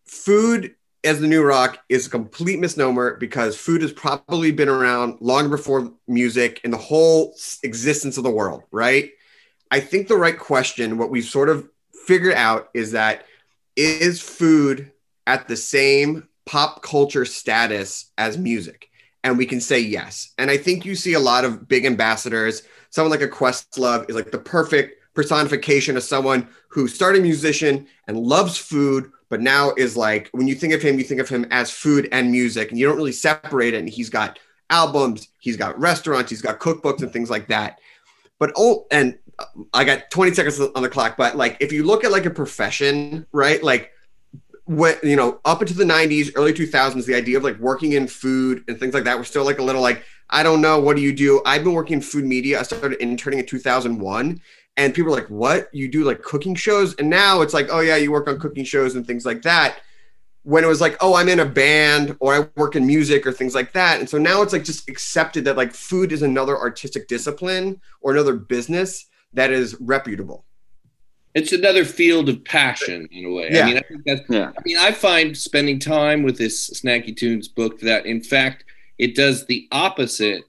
Food as the new rock is a complete misnomer, because food has probably been around long before music and the whole existence of the world, right? I think the right question, what we've sort of figured out, is that is food at the same pop culture status as music? And we can say yes. And I think you see a lot of big ambassadors. Someone like a Questlove is like the perfect personification of someone who started a musician and loves food, but now is like, when you think of him, you think of him as food and music, and you don't really separate it. And he's got albums, he's got restaurants, he's got cookbooks and things like that. But oh, and I got twenty seconds on the clock, but like, if you look at like a profession, right? Like, when, you know, up into the nineties, early two thousands, the idea of like working in food and things like that were still like a little like, I don't know, what do you do? I've been working in food media. I started interning in two thousand one, and people were like, what? You do like cooking shows? And now it's like, oh yeah, you work on cooking shows and things like that. When it was like, oh, I'm in a band, or I work in music, or things like that. And so now it's like just accepted that like food is another artistic discipline or another business that is reputable. It's another field of passion in a way. Yeah. I mean, I think that's, yeah. I mean, I find spending time with this Snacky Tunes book that, in fact, it does the opposite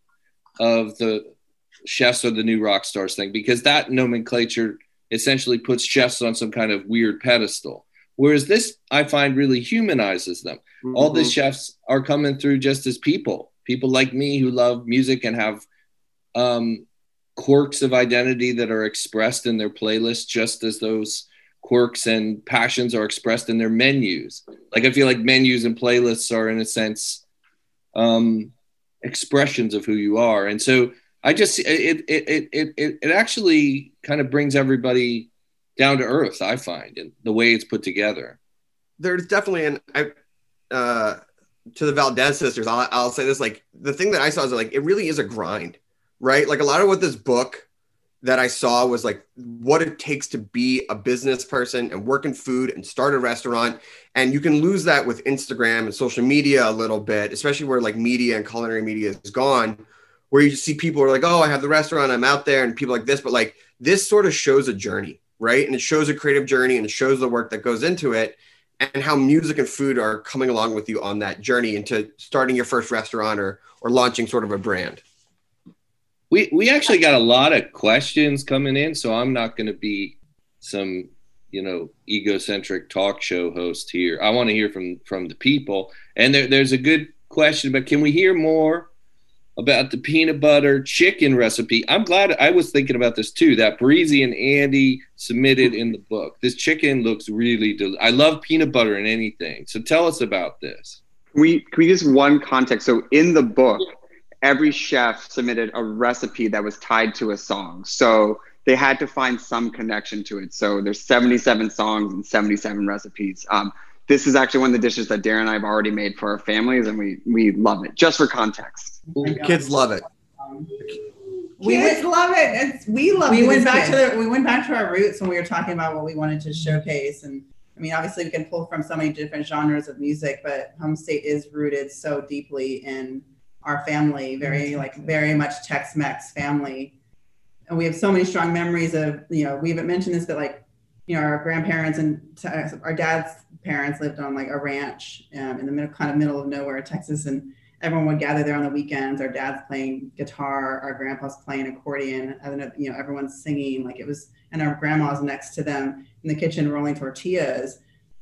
of the chefs are the new rock stars thing, because that nomenclature essentially puts chefs on some kind of weird pedestal. Whereas this, I find, really humanizes them. Mm-hmm. All the chefs are coming through just as people, people like me who love music and have um, quirks of identity that are expressed in their playlists, just as those quirks and passions are expressed in their menus. Like, I feel like menus and playlists are, in a sense, um, expressions of who you are. And so I just, it, it, it, it, it, it actually kind of brings everybody down to earth, I find, in the way it's put together. There's definitely an, I, uh, to the Valdez sisters, I'll, I'll say this, like, the thing that I saw is like, it really is a grind, right? Like, a lot of what this book that I saw was like what it takes to be a business person and work in food and start a restaurant. And you can lose that with Instagram and social media a little bit, especially where like media and culinary media is gone, where you just see people who are like, oh, I have the restaurant, I'm out there, and people like this. But like, this sort of shows a journey, right? And it shows a creative journey, and it shows the work that goes into it, and how music and food are coming along with you on that journey into starting your first restaurant or or launching sort of a brand. We we actually got a lot of questions coming in, so I'm not going to be some, you know, egocentric talk show host here. I want to hear from from the people. And there, there's a good question, but can we hear more about the peanut butter chicken recipe? I'm glad I was thinking about this too, that Breezy and Andy submitted in the book. This chicken looks really del- I love peanut butter in anything. So tell us about this. Can we, can we just one context? So in the book, every chef submitted a recipe that was tied to a song. So they had to find some connection to it. So there's seventy-seven songs and seventy-seven recipes. Um, this is actually one of the dishes that Darren and I have already made for our families, and we we love it. Just for context. Oh, kids love it. We Kids love it. It's, we love it. We went back to the, we went back to our roots when we were talking about what we wanted to showcase. And I mean, obviously we can pull from so many different genres of music, but Home State is rooted so deeply in our family, very like very much Tex-Mex family. And we have so many strong memories of, you know, we haven't mentioned this, but like you know, our grandparents and t- our dad's parents lived on like a ranch um, in the middle, kind of middle of nowhere, Texas, and everyone would gather there on the weekends. Our dad's playing guitar, our grandpa's playing accordion, and you know, everyone's singing. Like it was, and our grandma's next to them in the kitchen rolling tortillas.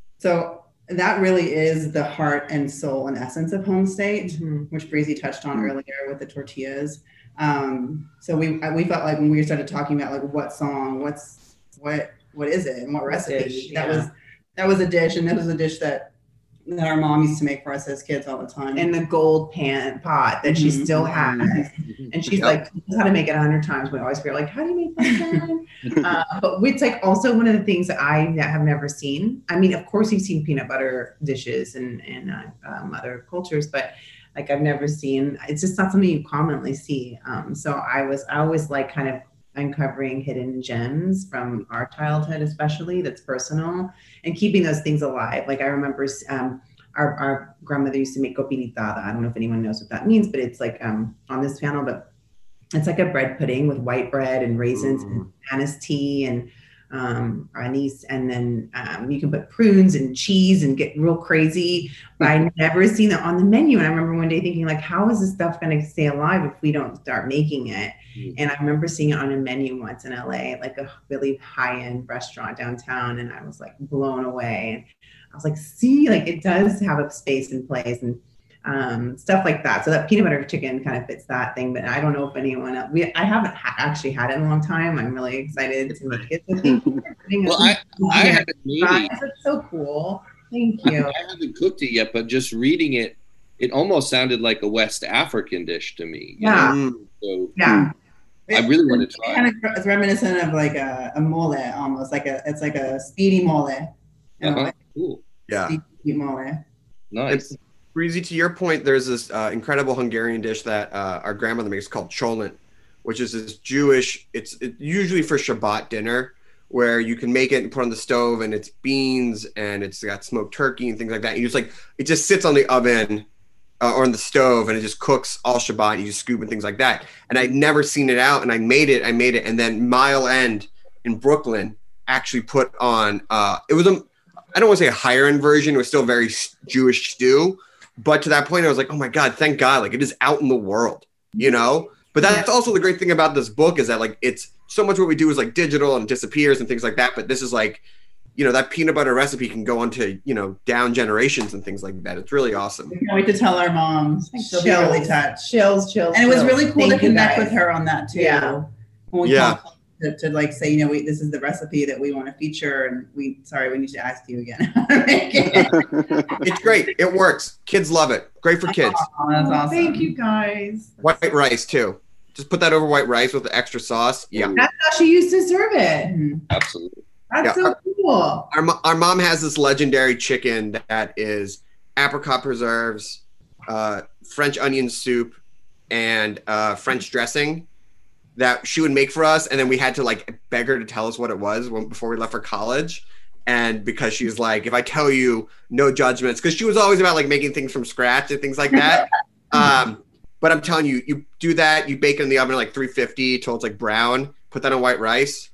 So that really is the heart and soul and essence of home state, mm-hmm. which Breezy touched on mm-hmm. earlier with the tortillas. Um, so we we felt like when we started talking about like what song, what's what what is it, and what recipe dish, that yeah. was that was a dish, and that was a dish that that our mom used to make for us as kids all the time. And the gold pan pot that mm-hmm. she still has. Mm-hmm. And she's yep. like, knows how to make it a hundred times. We always feel like, how do you make that? uh, but it's like also one of the things that I have never seen. I mean, of course you've seen peanut butter dishes and, and uh, um, other cultures, but like I've never seen, it's just not something you commonly see. Um, so I was, I always like kind of uncovering hidden gems from our childhood, especially that's personal, and keeping those things alive. Like I remember um, our, our grandmother used to make copiritada. I don't know if anyone knows what that means, but it's like um, on this panel, but it's like a bread pudding with white bread and raisins mm. and anise tea and um, anise. And then um, you can put prunes and cheese and get real crazy. But I never seen that on the menu. And I remember one day thinking like, how is this stuff going to stay alive if we don't start making it? Mm. And I remember seeing it on a menu once in L A, like a really high-end restaurant downtown. And I was like blown away. And I was like, see, like it does have a space and place and um, stuff like that. So that peanut butter chicken kind of fits that thing, but I don't know if anyone else, we, I haven't ha- actually had it in a long time. I'm really excited to make it. Well, I, I haven't made it. It's so cool. Thank you. I, I haven't cooked it yet, but just reading it, it almost sounded like a West African dish to me. Yeah. You know? So, yeah. I really want to try. Kind of, it's reminiscent of like a, a mole, almost like a. It's like a speedy mole. You know, Uh-huh. like Cool. Yeah. speedy mole. Nice. And Breezy, to your point, there's this uh, incredible Hungarian dish that uh, our grandmother makes called cholent, which is this Jewish. It's, it's usually for Shabbat dinner, where you can make it and put on the stove, and it's beans and it's got smoked turkey and things like that. And you just like it just sits on the oven uh, or on the stove, and it just cooks all Shabbat. And you just scoop and things like that. And I'd never seen it out, and I made it. I made it, and then Mile End in Brooklyn actually put on. Uh, it was a I don't want to say a higher end version. It was still very Jewish stew. But to that point, I was like, oh my God, thank God. Like it is out in the world, you know? But that's also the great thing about this book is that like, it's so much what we do is like digital and disappears and things like that. But this is like, you know, that peanut butter recipe can go on to, you know, down generations and things like that. It's really awesome. We can't wait to tell our moms. She'll be really touched. Chills, chills. And it was chills. really cool Thank to connect guys. with her on that too. Yeah. When we Yeah. talked to, to like say, you know, we, this is the recipe that we want to feature, and we sorry, we need to ask you again how to make it. It's great. It works. Kids love it. Great for kids. Oh, that's awesome. Thank you guys. White rice too. Just put that over white rice with the extra sauce. Yeah. That's how she used to serve it. Absolutely. That's Yeah. so cool. Our, mo- our mom has this legendary chicken that is apricot preserves, uh, French onion soup, and uh, French dressing that she would make for us. And then we had to like beg her to tell us what it was when, before we left for college. And because she was like, if I tell you, no judgments, because she was always about like making things from scratch and things like that. um, but I'm telling you, you do that, you bake it in the oven at like three fifty till it's like brown, put that on white rice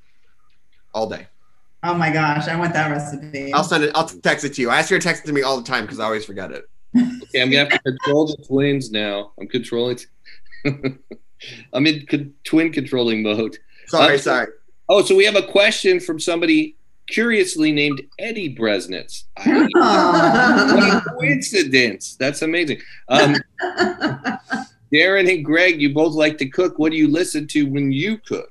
all day. Oh my gosh, I want that recipe. I'll send it. I'll text it to you. I ask her to text it to me all the time because I always forget it. Okay, I'm gonna have to control the twins now. I'm controlling. I'm in co- twin controlling mode. Sorry, Um, sorry. Oh, so we have a question from somebody curiously named Eddie Bresnitz. I- what a coincidence! That's amazing. Um, Darren and Greg, you both like to cook. What do you listen to when you cook?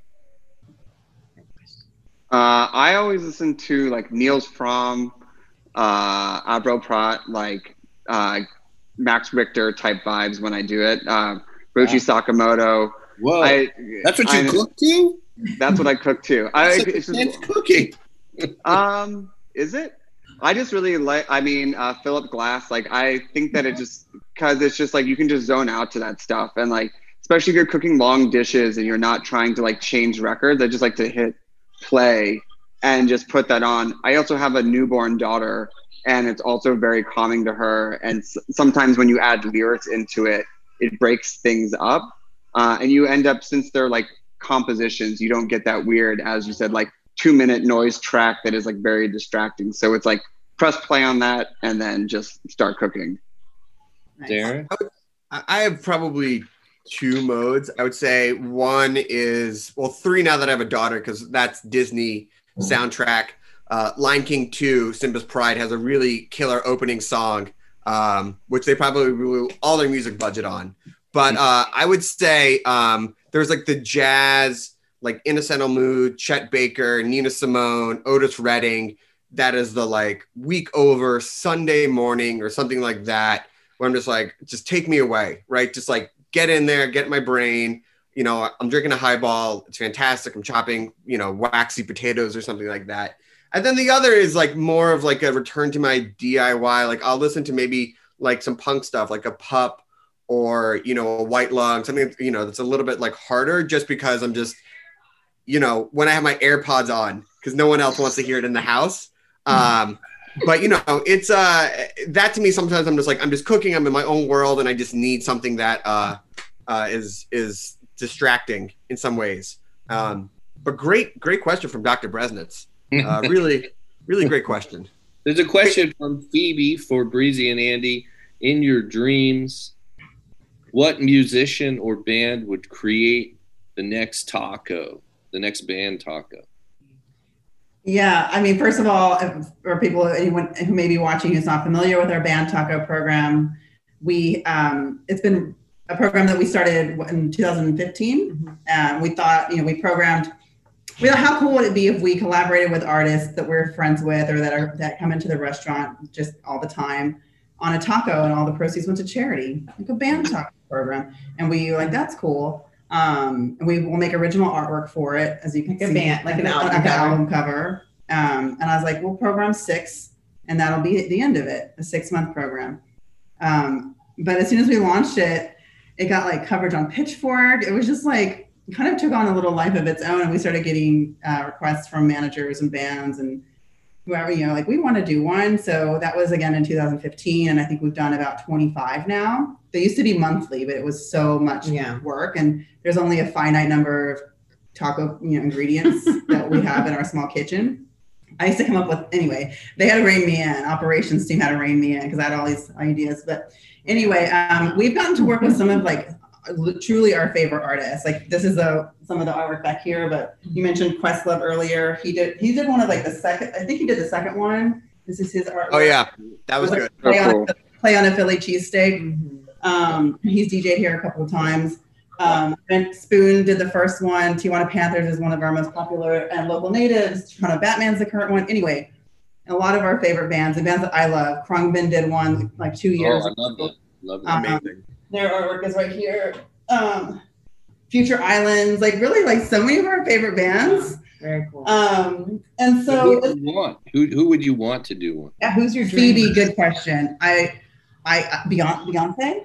Uh, I always listen to like Niels Fromm, uh, Abro Pratt, like uh, Max Richter type vibes when I do it. Uh, Ruchi Sakamoto. Whoa, I, that's what you I, cook to? That's what I cook too. I, That's it's intense just, cooking. um, is it? I just really like. I mean, uh, Philip Glass. Like, I think that it just because it's just like you can just zone out to that stuff, and like especially if you're cooking long dishes and you're not trying to like change records. I just like to hit play and just put that on. I also have a newborn daughter, and it's also very calming to her. And s- sometimes when you add lyrics into it, it breaks things up, uh, and you end up, since they're like compositions, you don't get that weird, as you said, like two minute noise track that is like very distracting. So it's like press play on that and then just start cooking. Darren? I have probably two modes. I would say one is, well, three now that I have a daughter, because that's Disney soundtrack. Uh, Lion King two, Simba's Pride, has a really killer opening song, um, which they probably blew all their music budget on. But uh, I would say um, there's like the jazz, like In a Settled Mood, Chet Baker, Nina Simone, Otis Redding. That is the like week over Sunday morning or something like that, where I'm just like, just take me away, right? Just like get in there, get my brain. You know, I'm drinking a highball. It's fantastic. I'm chopping, you know, waxy potatoes or something like that. And then the other is like more of like a return to my D I Y. Like I'll listen to maybe like some punk stuff, like a Pup or, you know, a White Lung, something, you know, that's a little bit like harder, just because I'm just, you know, when I have my AirPods on, because no one else wants to hear it in the house. Um, but you know, it's uh, that to me, sometimes I'm just like, I'm just cooking, I'm in my own world, and I just need something that uh, uh, is, is distracting in some ways. Um, but great, great question from Doctor Bresnitz. Uh, really, really great question. There's a question from Phoebe for Breezy and Andy. In your dreams, what musician or band would create the next taco, the next band taco? Yeah, I mean, first of all, for people, anyone who may be watching who's not familiar with our Band Taco program, we um, it's been a program that we started in two thousand fifteen. Mm-hmm. Um, we thought, you know, we programmed. We thought, how cool would it be if we collaborated with artists that we're friends with or that are that come into the restaurant just all the time on a taco, and all the proceeds went to charity, like a band taco program. And we were like, that's cool. Um, and we will make original artwork for it, as you can like see, a band, like, like an, album, like cover. an album cover. Um, and I was like, we'll program six, and that'll be the end of it, a six month program. Um, but as soon as we launched it, it got like coverage on Pitchfork. It was just like, it kind of took on a little life of its own. And we started getting uh, requests from managers and bands and whoever, you know, like, we want to do one. So that was again in two thousand fifteen. And I think we've done about twenty-five now. They used to be monthly, but it was so much yeah. work. And there's only a finite number of taco, you know, ingredients that we have in our small kitchen. I used to come up with, anyway, they had to rein me in. Operations team had to rein me in because I had all these ideas. But anyway, um, we've gotten to work with some of like truly our favorite artists. Like this is a, some of the artwork back here, but you mentioned Questlove earlier. He did, he did one of like the second, I think he did the second one. This is his artwork. Oh yeah, that was good. Play, oh, on, cool. play on a Philly cheesesteak. Um, he's D J'd here a couple of times. Um, Brent Spoon did the first one. Tijuana Panthers is one of our most popular and local natives. Toronto Batman's the current one. Anyway, a lot of our favorite bands, the bands that I love. Krungbin did one like two years ago. Oh, I love that. Love that. Um, Amazing. Their artwork is right here. Um, Future Islands, like really like so many of our favorite bands. Very cool. Um, and so who would you want? Who, who would you want to do one? Yeah, who's your dream? Phoebe, good question. I, I, Beyonce. Beyonce?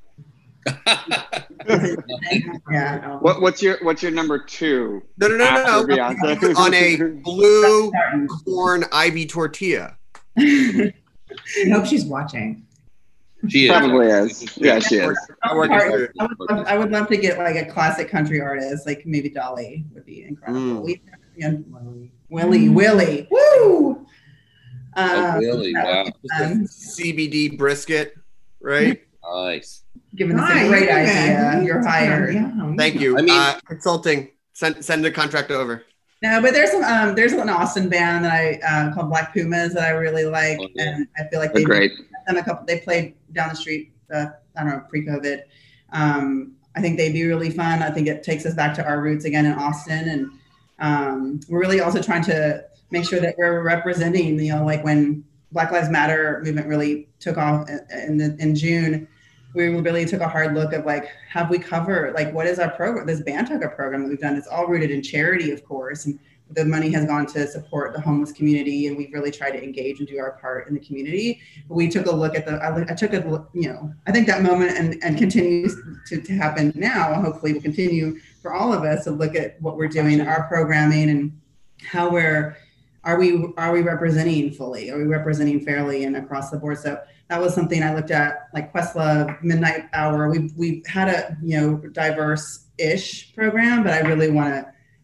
yeah. What, what's your What's your number two? No, no, no, no, no. On a blue corn ivy tortilla. I hope she's watching. She is. Probably is. Yeah, she is. I would, love, I would love to get like a classic country artist, like maybe Dolly would be incredible. Mm. We, you know, Willie, Willie, woo! Oh, um, Willie, wow. Um, C B D brisket, right? Nice. Giving us a great idea. You're hired. Yeah. Thank you. I mean, uh, consulting. Send send the contract over. No, but there's some. Um, there's an Austin band that I uh, called Black Pumas that I really like, oh, yeah. and I feel like they great. Them a couple. They played down the street. Uh, I don't know, pre-COVID. Um, I think they'd be really fun. I think it takes us back to our roots again in Austin, and um, we're really also trying to make sure that we're representing. You know, like when Black Lives Matter movement really took off in the, in June. We really took a hard look of like, have we covered, like, what is our program, this Band Taco program that we've done? It's all rooted in charity, of course. And the money has gone to support the homeless community. And we've really tried to engage and do our part in the community. But we took a look at the, I, I took a look, you know, I think that moment and, and continues to, to happen now, hopefully will continue for all of us to look at what we're doing, our programming and how we're, are we, are we representing fully? Are we representing fairly and across the board? So that was something I looked at, like Questlove, Midnight Hour. We've we've had a you know diverse-ish program, but I really want to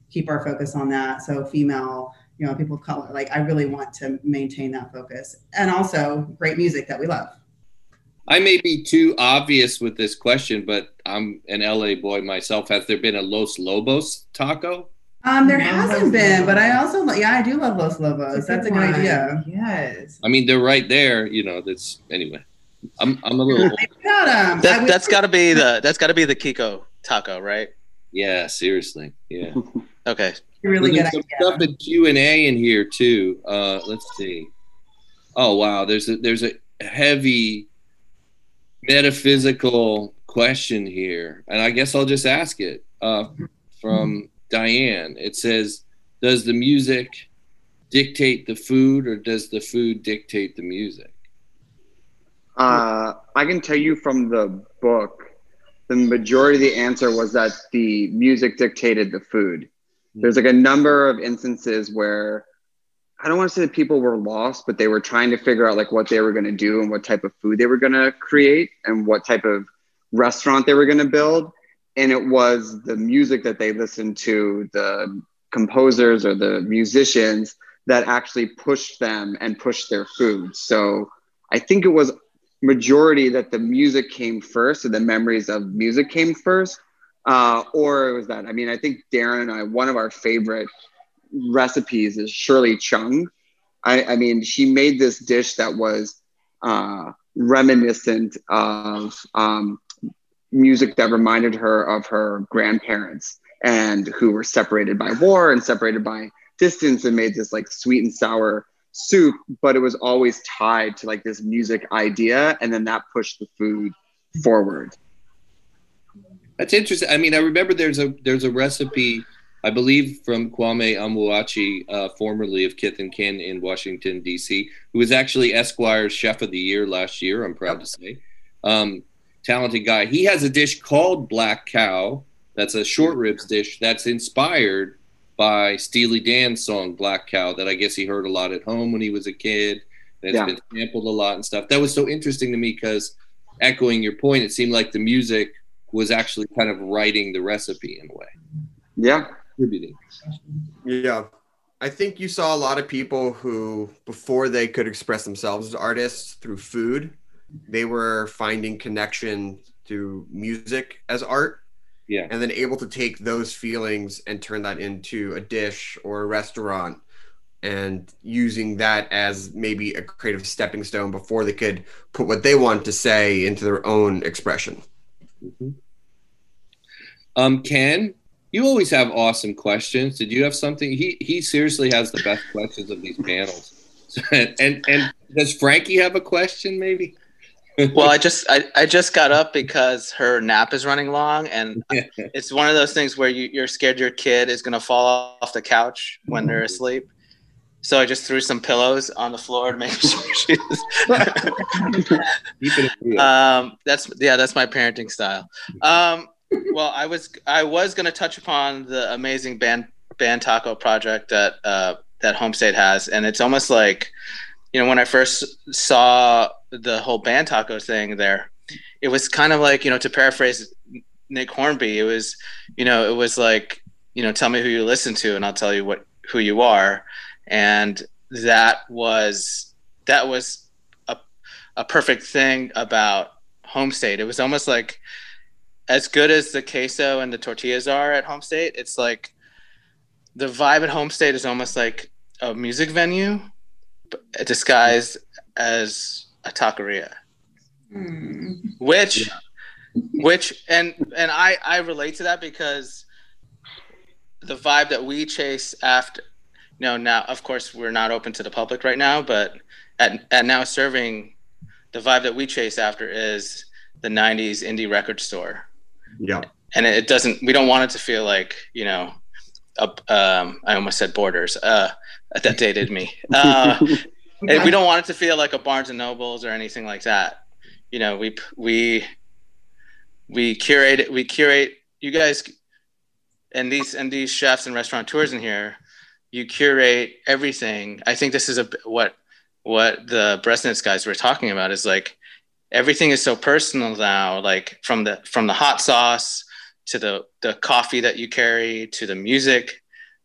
keep our focus on that. So female, you know, people of color, like I really want to maintain that focus, and also great music that we love. I may be too obvious with this question, but I'm an L A boy myself. Has there been a Los Lobos taco? Um, there hasn't been, but I also, yeah, I do love Los Lobos. That's a good idea. Yes. I mean, they're right there. You know, that's anyway. I'm I'm a little. Old. Got 'em. That, that's got to be the that's got to be the Kiko taco, right? Yeah, seriously. Yeah. Okay. Really Well, good there's some idea. stuff in Q and A in here too. Uh, let's see. Oh wow, there's a there's a heavy metaphysical question here, and I guess I'll just ask it. Uh, from Diane, it says, "Does the music dictate the food, or does the food dictate the music?" Uh, I can tell you from the book, the majority of the answer was that the music dictated the food. There's like a number of instances where I don't want to say that people were lost, but they were trying to figure out like what they were going to do and what type of food they were going to create and what type of restaurant they were going to build. And it was the music that they listened to, the composers or the musicians that actually pushed them and pushed their food. So I think it was majority that the music came first and the memories of music came first. Uh, or it was that, I mean, I think Darren and I, one of our favorite recipes is Shirley Chung. I, I mean, she made this dish that was uh, reminiscent of um, music that reminded her of her grandparents and who were separated by war and separated by distance, and made this like sweet and sour soup, but it was always tied to like this music idea, and then that pushed the food forward. That's interesting. I mean, I remember there's a there's a recipe, I believe, from Kwame Amuachi, uh, formerly of Kith and Kin in Washington, D C, who was actually Esquire's Chef of the Year last year, I'm proud to say. Um, talented guy. He has a dish called Black Cow. That's a short ribs dish that's inspired by Steely Dan's song Black Cow that I guess he heard a lot at home when he was a kid. And it's Yeah. been sampled a lot and stuff. That was so interesting to me because, echoing your point, it seemed like the music was actually kind of writing the recipe in a way. Yeah. Contributing. Yeah. I think you saw a lot of people who, before they could express themselves as artists through food, they were finding connection through music as art. Yeah. And then able to take those feelings and turn that into a dish or a restaurant, and using that as maybe a creative stepping stone before they could put what they want to say into their own expression. Mm-hmm. Um, Ken, you always have awesome questions. Did you have something? He he seriously has the best questions of these panels. and and does Frankie have a question maybe? Well, I just I, I just got up because her nap is running long, and it's one of those things where you, you're scared your kid is going to fall off the couch when they're asleep. So I just threw some pillows on the floor to make sure she's. um, that's yeah, that's my parenting style. Um, well, I was I was going to touch upon the amazing band band taco project that uh, that Homestayed has, and it's almost like, you know, when I first saw the whole band taco thing there, it was kind of like, you know, to paraphrase Nick Hornby, it was, you know, it was like, you know, tell me who you listen to and I'll tell you what, who you are. And that was, that was a, a perfect thing about Homestayed. It was almost like, as good as the queso and the tortillas are at Homestayed, it's like the vibe at Homestayed is almost like a music venue disguised as a taqueria, mm. which, yeah. which, and and I I relate to that because the vibe that we chase after, you know, now of course we're not open to the public right now, but at at Now Serving, the vibe that we chase after is the nineties indie record store. Yeah, and it doesn't. We don't want it to feel like, you know, a, um, I almost said Borders. Uh, that dated me. Uh, And we don't want it to feel like a Barnes and Nobles or anything like that. You know, we we we curate it. We curate you guys, and these and these chefs and restaurateurs in here. You curate everything. I think this is a what what the Bresnitz guys were talking about is like everything is so personal now. Like from the from the hot sauce to the the coffee that you carry to the music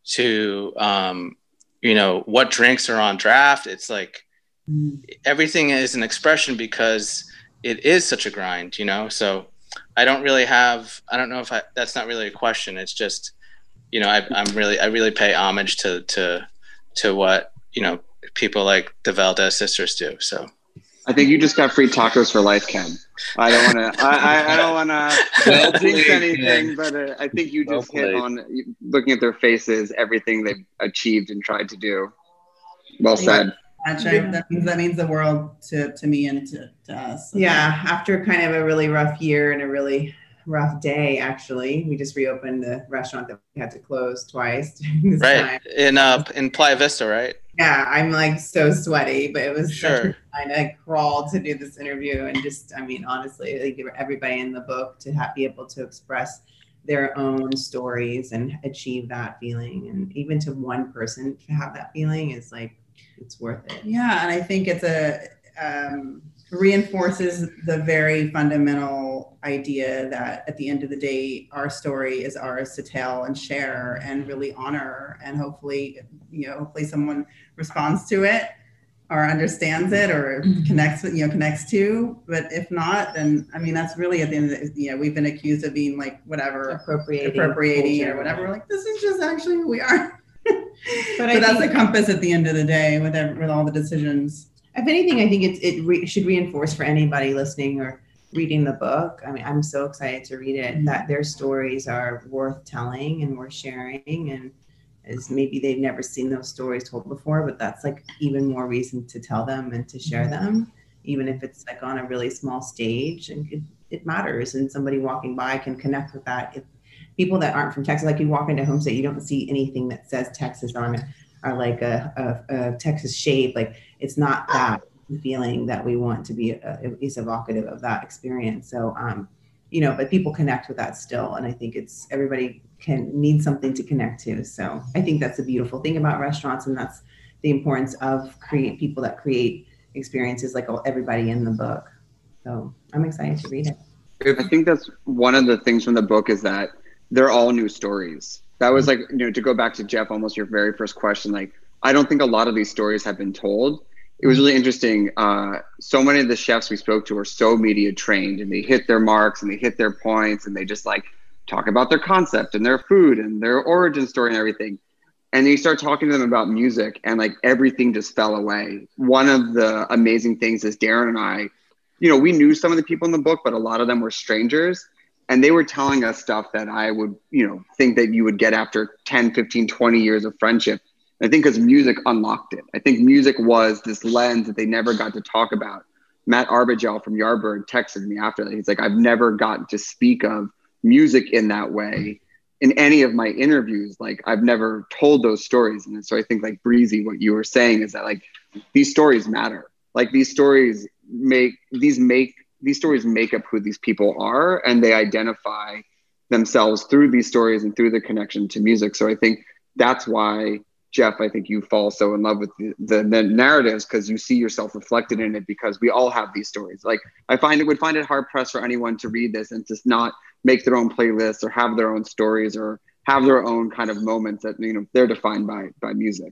to, um, you know, what drinks are on draft. It's like mm. everything is an expression because it is such a grind, you know? So I don't really have, I don't know if I, that's not really a question. It's just, you know, I, I'm really, I really pay homage to, to, to what, you know, people like the Valdez sisters do. So I think you just got free tacos for life, Ken. I don't want to, I, I, I don't want to well jinx anything, but uh, I think you just well hit on, looking at their faces, everything they've achieved and tried to do. Well said. Patrick, that means that means the world to, to me and to, to us. Yeah, after kind of a really rough year and a really rough day, actually, we just reopened the restaurant that we had to close twice during this right. time. in uh in Playa Vista, right? Yeah, I'm like so sweaty, but it was sure. such a time. I crawled to do this interview, and just, I mean, honestly, like everybody in the book to have, be able to express their own stories and achieve that feeling, and even to one person to have that feeling is like, it's worth it. Yeah, and I think it's a um, reinforces the very fundamental idea that at the end of the day, our story is ours to tell and share and really honor, and hopefully, you know, hopefully someone responds to it or understands it or mm-hmm. connects with, you know, connects to. But if not, then I mean, that's really at the end of the, you know, we've been accused of being like whatever appropriating, appropriating or whatever. We're like, this is just actually who we are. But, but that's think, the compass at the end of the day with every, with all the decisions. If anything, I think it's, it re- should reinforce for anybody listening or reading the book. I mean, I'm so excited to read it, mm-hmm. that their stories are worth telling and worth sharing. And as maybe they've never seen those stories told before, but that's like even more reason to tell them and to share mm-hmm. them, even if it's like on a really small stage, and it, it matters. And somebody walking by can connect with that. If, people that aren't from Texas, like you walk into Homestead, you don't see anything that says Texas on it, or like a, a, a Texas shade. Like it's not that feeling that we want to be uh, at least evocative of that experience. So, um, you know, but people connect with that still. And I think it's, everybody can need something to connect to. So I think that's the beautiful thing about restaurants. And that's the importance of create people that create experiences like everybody in the book. So I'm excited to read it. I think that's one of the things from the book is that they're all new stories. That was like, you know, to go back to Jeff, almost your very first question, like, I don't think a lot of these stories have been told. It was really interesting. Uh, so many of the chefs we spoke to are so media trained, and they hit their marks and they hit their points, and they just like talk about their concept and their food and their origin story and everything. And then you start talking to them about music, and like everything just fell away. One of the amazing things is Darren and I, you know, we knew some of the people in the book, but a lot of them were strangers. And they were telling us stuff that I would, you know, think that you would get after ten, fifteen, twenty years of friendship. I think because music unlocked it. I think music was this lens that they never got to talk about. Matt Arbogel from Yardbird texted me after that. He's like, I've never gotten to speak of music in that way in any of my interviews. Like, I've never told those stories. And so I think, like, Breezy, what you were saying is that, like, these stories matter. Like, these stories make, these make, these stories make up who these people are, and they identify themselves through these stories and through the connection to music. So I think that's why, Jeff, I think you fall so in love with the, the, the narratives, because you see yourself reflected in it, because we all have these stories. Like, I find it would find it hard pressed for anyone to read this and just not make their own playlists or have their own stories or have their own kind of moments that, you know, they're defined by, by music.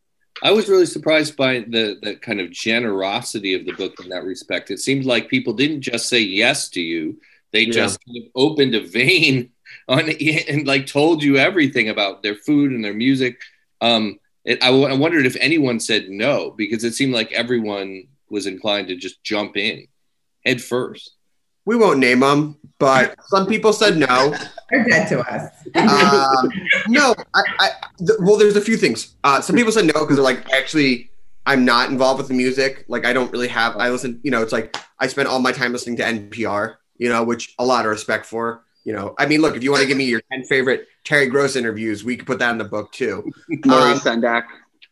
I was really surprised by the, the kind of generosity of the book in that respect. It seemed like people didn't just say yes to you. They yeah. just kind of opened a vein on and like told you everything about their food and their music. Um, it, I, I wondered if anyone said no, because it seemed like everyone was inclined to just jump in head first. We won't name them, but some people said no. They're dead to us. um, no, I, I th- well, there's a few things. Uh, some people said no because they're like, actually, I'm not involved with the music. Like, I don't really have. I listen. You know, it's like I spend all my time listening to N P R. You know, which a lot of respect for. You know, I mean, look, if you want to give me your ten favorite Terry Gross interviews, we could put that in the book too. Maurice um, Sendak.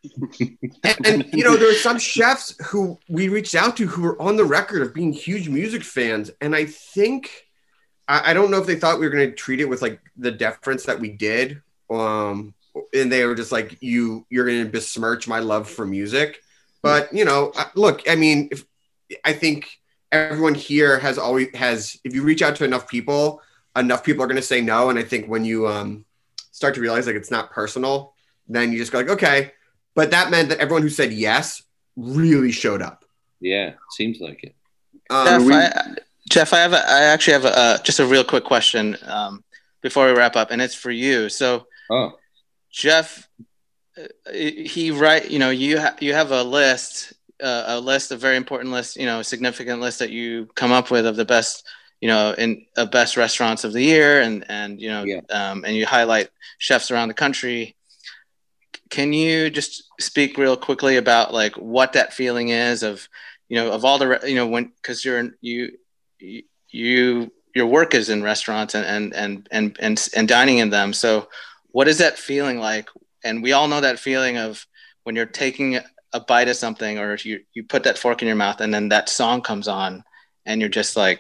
and, and you know, there are some chefs who we reached out to who were on the record of being huge music fans, and I think I, I don't know if they thought we were going to treat it with like the deference that we did, um, and they were just like, "You, you're going to besmirch my love for music." But you know, look, I mean, if, I think everyone here has always has. If you reach out to enough people, enough people are going to say no, and I think when you um, start to realize like it's not personal. then you just go like, okay. But that meant that everyone who said yes really showed up. Yeah, seems like it. Um, Jeff, we- I, Jeff, I have a, I actually have a, uh, just a real quick question um, before we wrap up, and it's for you. So, oh. Jeff, uh, he write, you know, you ha- you have a list, uh, a list, a very important list, you know, significant list that you come up with of the best, you know, in of best restaurants of the year, and and you know, Yeah. um, and you highlight chefs around the country. Can you just speak real quickly about like what that feeling is of, you know, of all the, re- you know, when, cause you're, you, you, your work is in restaurants and, and, and, and, and, and dining in them. So what is that feeling like? And we all know that feeling of when you're taking a bite of something, or you, you put that fork in your mouth and then that song comes on and you're just like,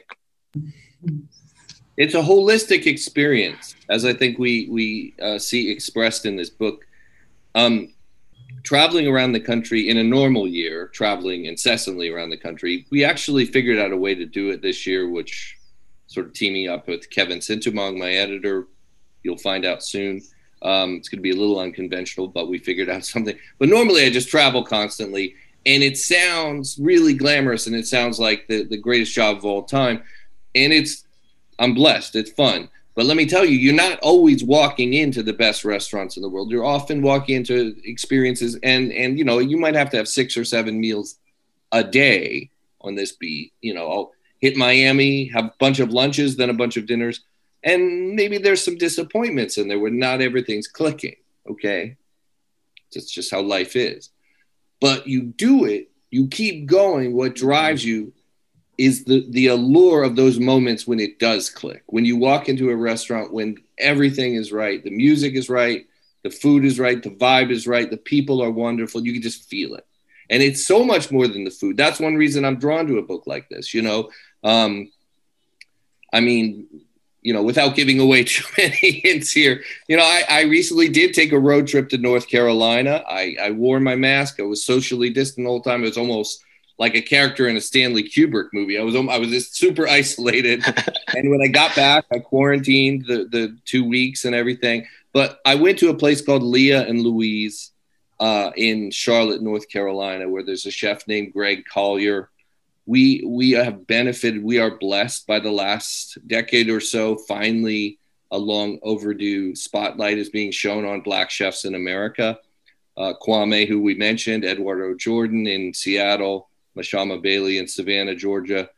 it's a holistic experience, as I think we, we uh, see expressed in this book. Um, traveling around the country in a normal year, traveling incessantly around the country, we actually figured out a way to do it this year, which sort of teaming up with Kevin Sintumong, my editor, you'll find out soon. Um, it's going to be a little unconventional, but we figured out something. But normally I just travel constantly, and it sounds really glamorous, and it sounds like the, the greatest job of all time. And it's, I'm blessed. It's fun. But let me tell you, you're not always walking into the best restaurants in the world. You're often walking into experiences, and, and you know, you might have to have six or seven meals a day on this beat. You know, I'll hit Miami, have a bunch of lunches, then a bunch of dinners, and maybe there's some disappointments in there where not everything's clicking, okay? That's just how life is. But you do it, you keep going. What drives you is the, the allure of those moments when it does click. When you walk into a restaurant, when everything is right, the music is right, the food is right, the vibe is right, the people are wonderful, you can just feel it. And it's so much more than the food. That's one reason I'm drawn to a book like this, you know? Um, I mean, you know, without giving away too many hints here, you know, I, I recently did take a road trip to North Carolina. I, I wore my mask. I was socially distant the whole time. It was almost like a character in a Stanley Kubrick movie. I was I was just super isolated. And when I got back, I quarantined the, the two weeks and everything. But I went to a place called Leah and Louise uh, in Charlotte, North Carolina, where there's a chef named Greg Collier. We we have benefited. We are blessed by the last decade or so. Finally, a long overdue spotlight is being shown on Black chefs in America. Uh, Kwame, who we mentioned, Eduardo Jordan in Seattle, Mashama Bailey in Savannah, Georgia.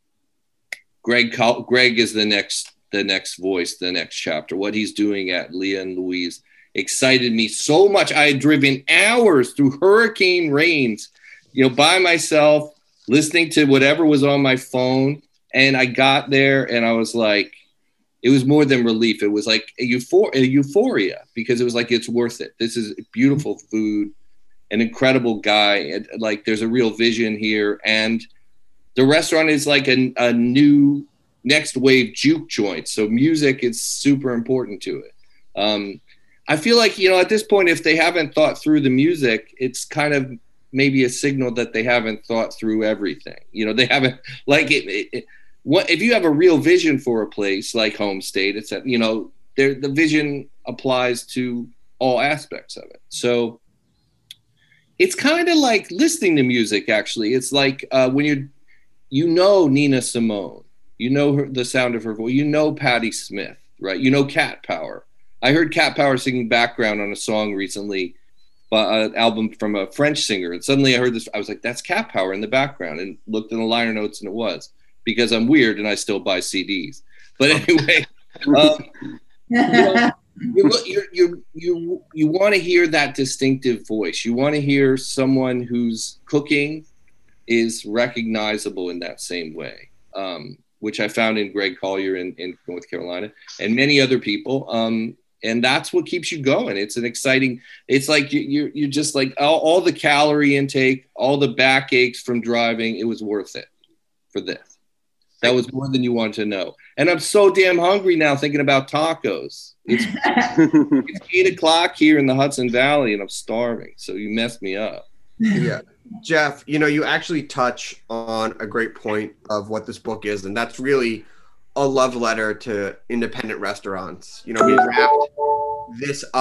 Greg Col- Greg is the next the next voice, the next chapter. What he's doing at Leah and Louise excited me so much. I had driven hours through hurricane rains, you know, by myself, listening to whatever was on my phone. And I got there and I was like, it was more than relief. It was like a, euphor- a euphoria, because it was like, it's worth it. This is beautiful food, an incredible guy. And, like, there's a real vision here. And the restaurant is like a, a new next wave juke joint. So music is super important to it. Um, I feel like, you know, at this point, if they haven't thought through the music, it's kind of maybe a signal that they haven't thought through everything. You know, they haven't, like, it, it, it what if you have a real vision for a place like Home State, it's that, you know, there, the vision applies to all aspects of it. So it's kind of like listening to music, actually. It's like uh, when you you know Nina Simone, you know her, the sound of her voice, you know Patti Smith, right? You know Cat Power. I heard Cat Power singing background on a song recently, uh, an album from a French singer, and suddenly I heard this. I was like, that's Cat Power in the background, and looked in the liner notes, and it was, because I'm weird and I still buy C Ds. But anyway, um, you know, you, you, you, you, you want to hear that distinctive voice. You want to hear someone whose cooking is recognizable in that same way, um, which I found in Greg Collier in, in North Carolina and many other people. Um, and that's what keeps you going. It's an exciting, it's like you, you, you're just like all, all the calorie intake, all the backaches from driving, it was worth it for this. That was more than you want to know. And I'm so damn hungry now thinking about tacos. It's, it's eight o'clock here in the Hudson Valley and I'm starving. So you messed me up. Yeah. Jeff, you know, you actually touch on a great point of what this book is. And that's really a love letter to independent restaurants. You know, we wrapped this up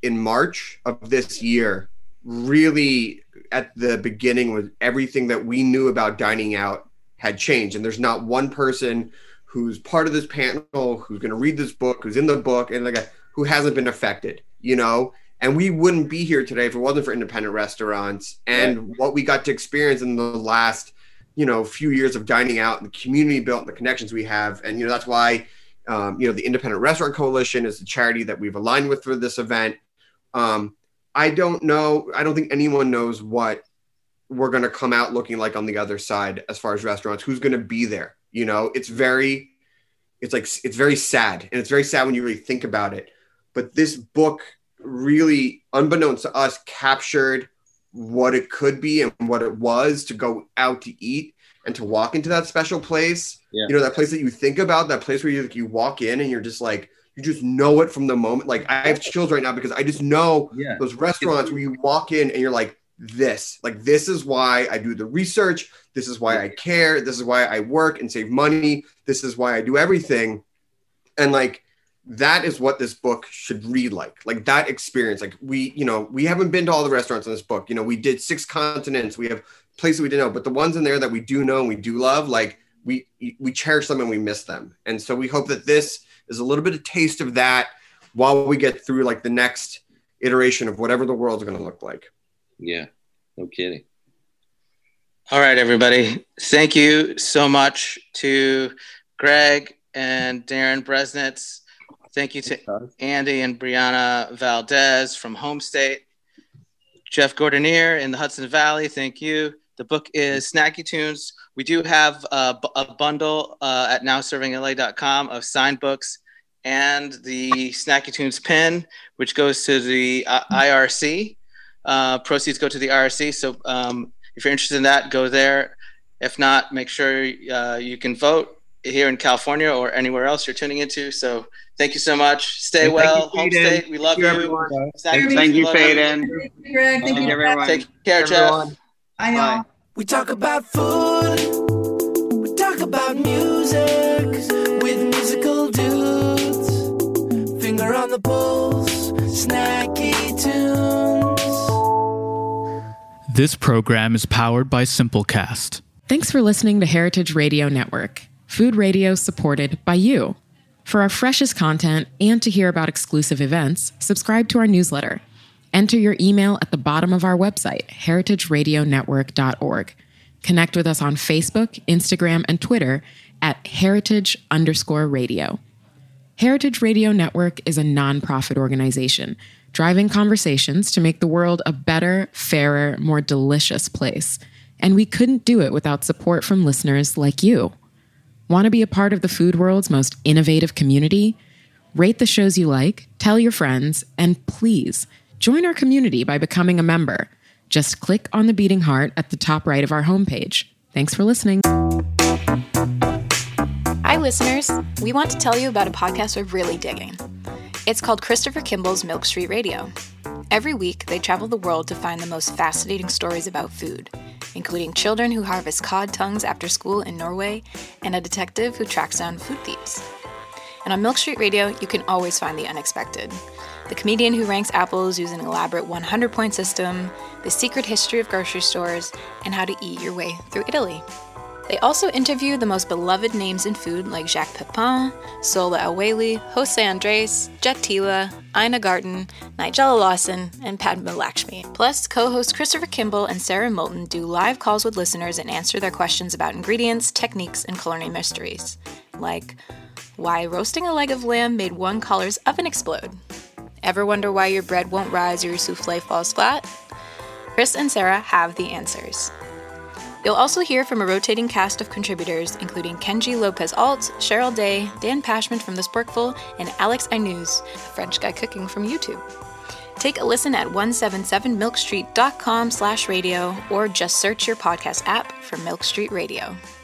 in March of this year, really at the beginning, was everything that we knew about dining out had changed. And there's not one person who's part of this panel, who's going to read this book, who's in the book, and like a, who hasn't been affected, you know? And we wouldn't be here today if it wasn't for independent restaurants and right. what we got to experience in the last, you know, few years of dining out and the community built and the connections we have. And, you know, that's why, um, you know, the Independent Restaurant Coalition is the charity that we've aligned with for this event. Um, I don't know. I don't think anyone knows what we're going to come out looking like on the other side as far as restaurants, who's going to be there. You know, it's very, it's like, it's very sad. And it's very sad when you really think about it. But this book really, unbeknownst to us, captured what it could be and what it was to go out to eat and to walk into that special place. Yeah. You know, that place that you think about, that place where you, like, you walk in and you're just like, you just know it from the moment. Like, I have chills right now because I just know yeah. those restaurants where you walk in and you're like, this, like, this is why I do the research. This is why I care. This is why I work and save money. This is why I do everything. And like, that is what this book should read like, like that experience. Like we, you know, we haven't been to all the restaurants in this book. You know, we did six continents. We have places we didn't know, but the ones in there that we do know and we do love, like we, we cherish them and we miss them. And so we hope that this is a little bit of taste of that while we get through like the next iteration of whatever the world's going to look like. Yeah, no kidding. All right, everybody. Thank you so much to Greg and Darren Bresnitz. Thank you to Andy and Brianna Valdez from Home State. Jeff Gordonier in the Hudson Valley, thank you. The book is Snacky Tunes. We do have a, a bundle uh, at now serving L A dot com of signed books and the Snacky Tunes pin, which goes to the uh, I R C. Uh, proceeds go to the I R C. So um, if you're interested in that, go there. If not, make sure uh, you can vote here in California or anywhere else you're tuning into. So thank you so much. Stay and well. You, Home State, we love you. Everyone. Thank, thank you, Faden. Thank you, Greg. Thank you, everyone. Take care, everyone. Jeff. I know. We talk about food. We talk about music with musical dudes. Finger on the pulse, snacky tunes. This program is powered by Simplecast. Thanks for listening to Heritage Radio Network, food radio supported by you. For our freshest content and to hear about exclusive events, subscribe to our newsletter. Enter your email at the bottom of our website, heritage radio network dot org. Connect with us on Facebook, Instagram, and Twitter at heritage underscore radio. Heritage Radio Network is a nonprofit organization driving conversations to make the world a better, fairer, more delicious place. And we couldn't do it without support from listeners like you. Want to be a part of the food world's most innovative community? Rate the shows you like, tell your friends, and please join our community by becoming a member. Just click on the beating heart at the top right of our homepage. Thanks for listening. Hi, listeners. We want to tell you about a podcast we're really digging. It's called Christopher Kimball's Milk Street Radio. Every week, they travel the world to find the most fascinating stories about food, including children who harvest cod tongues after school in Norway and a detective who tracks down food thieves. And on Milk Street Radio, you can always find the unexpected. The comedian who ranks apples using an elaborate one hundred point system, the secret history of grocery stores, and how to eat your way through Italy. They also interview the most beloved names in food like Jacques Pepin, Sola El-Waylly, Jose Andres, Jet Tila, Ina Garten, Nigella Lawson, and Padma Lakshmi. Plus, co-hosts Christopher Kimball and Sarah Moulton do live calls with listeners and answer their questions about ingredients, techniques, and culinary mysteries. Like, why roasting a leg of lamb made one caller's oven explode? Ever wonder why your bread won't rise or your souffle falls flat? Chris and Sarah have the answers. You'll also hear from a rotating cast of contributors, including Kenji Lopez-Alt, Cheryl Day, Dan Pashman from The Sporkful, and Alex Ainuz, a French guy cooking from YouTube. Take a listen at one seventy-seven milk street dot com slash radio or just search your podcast app for Milk Street Radio.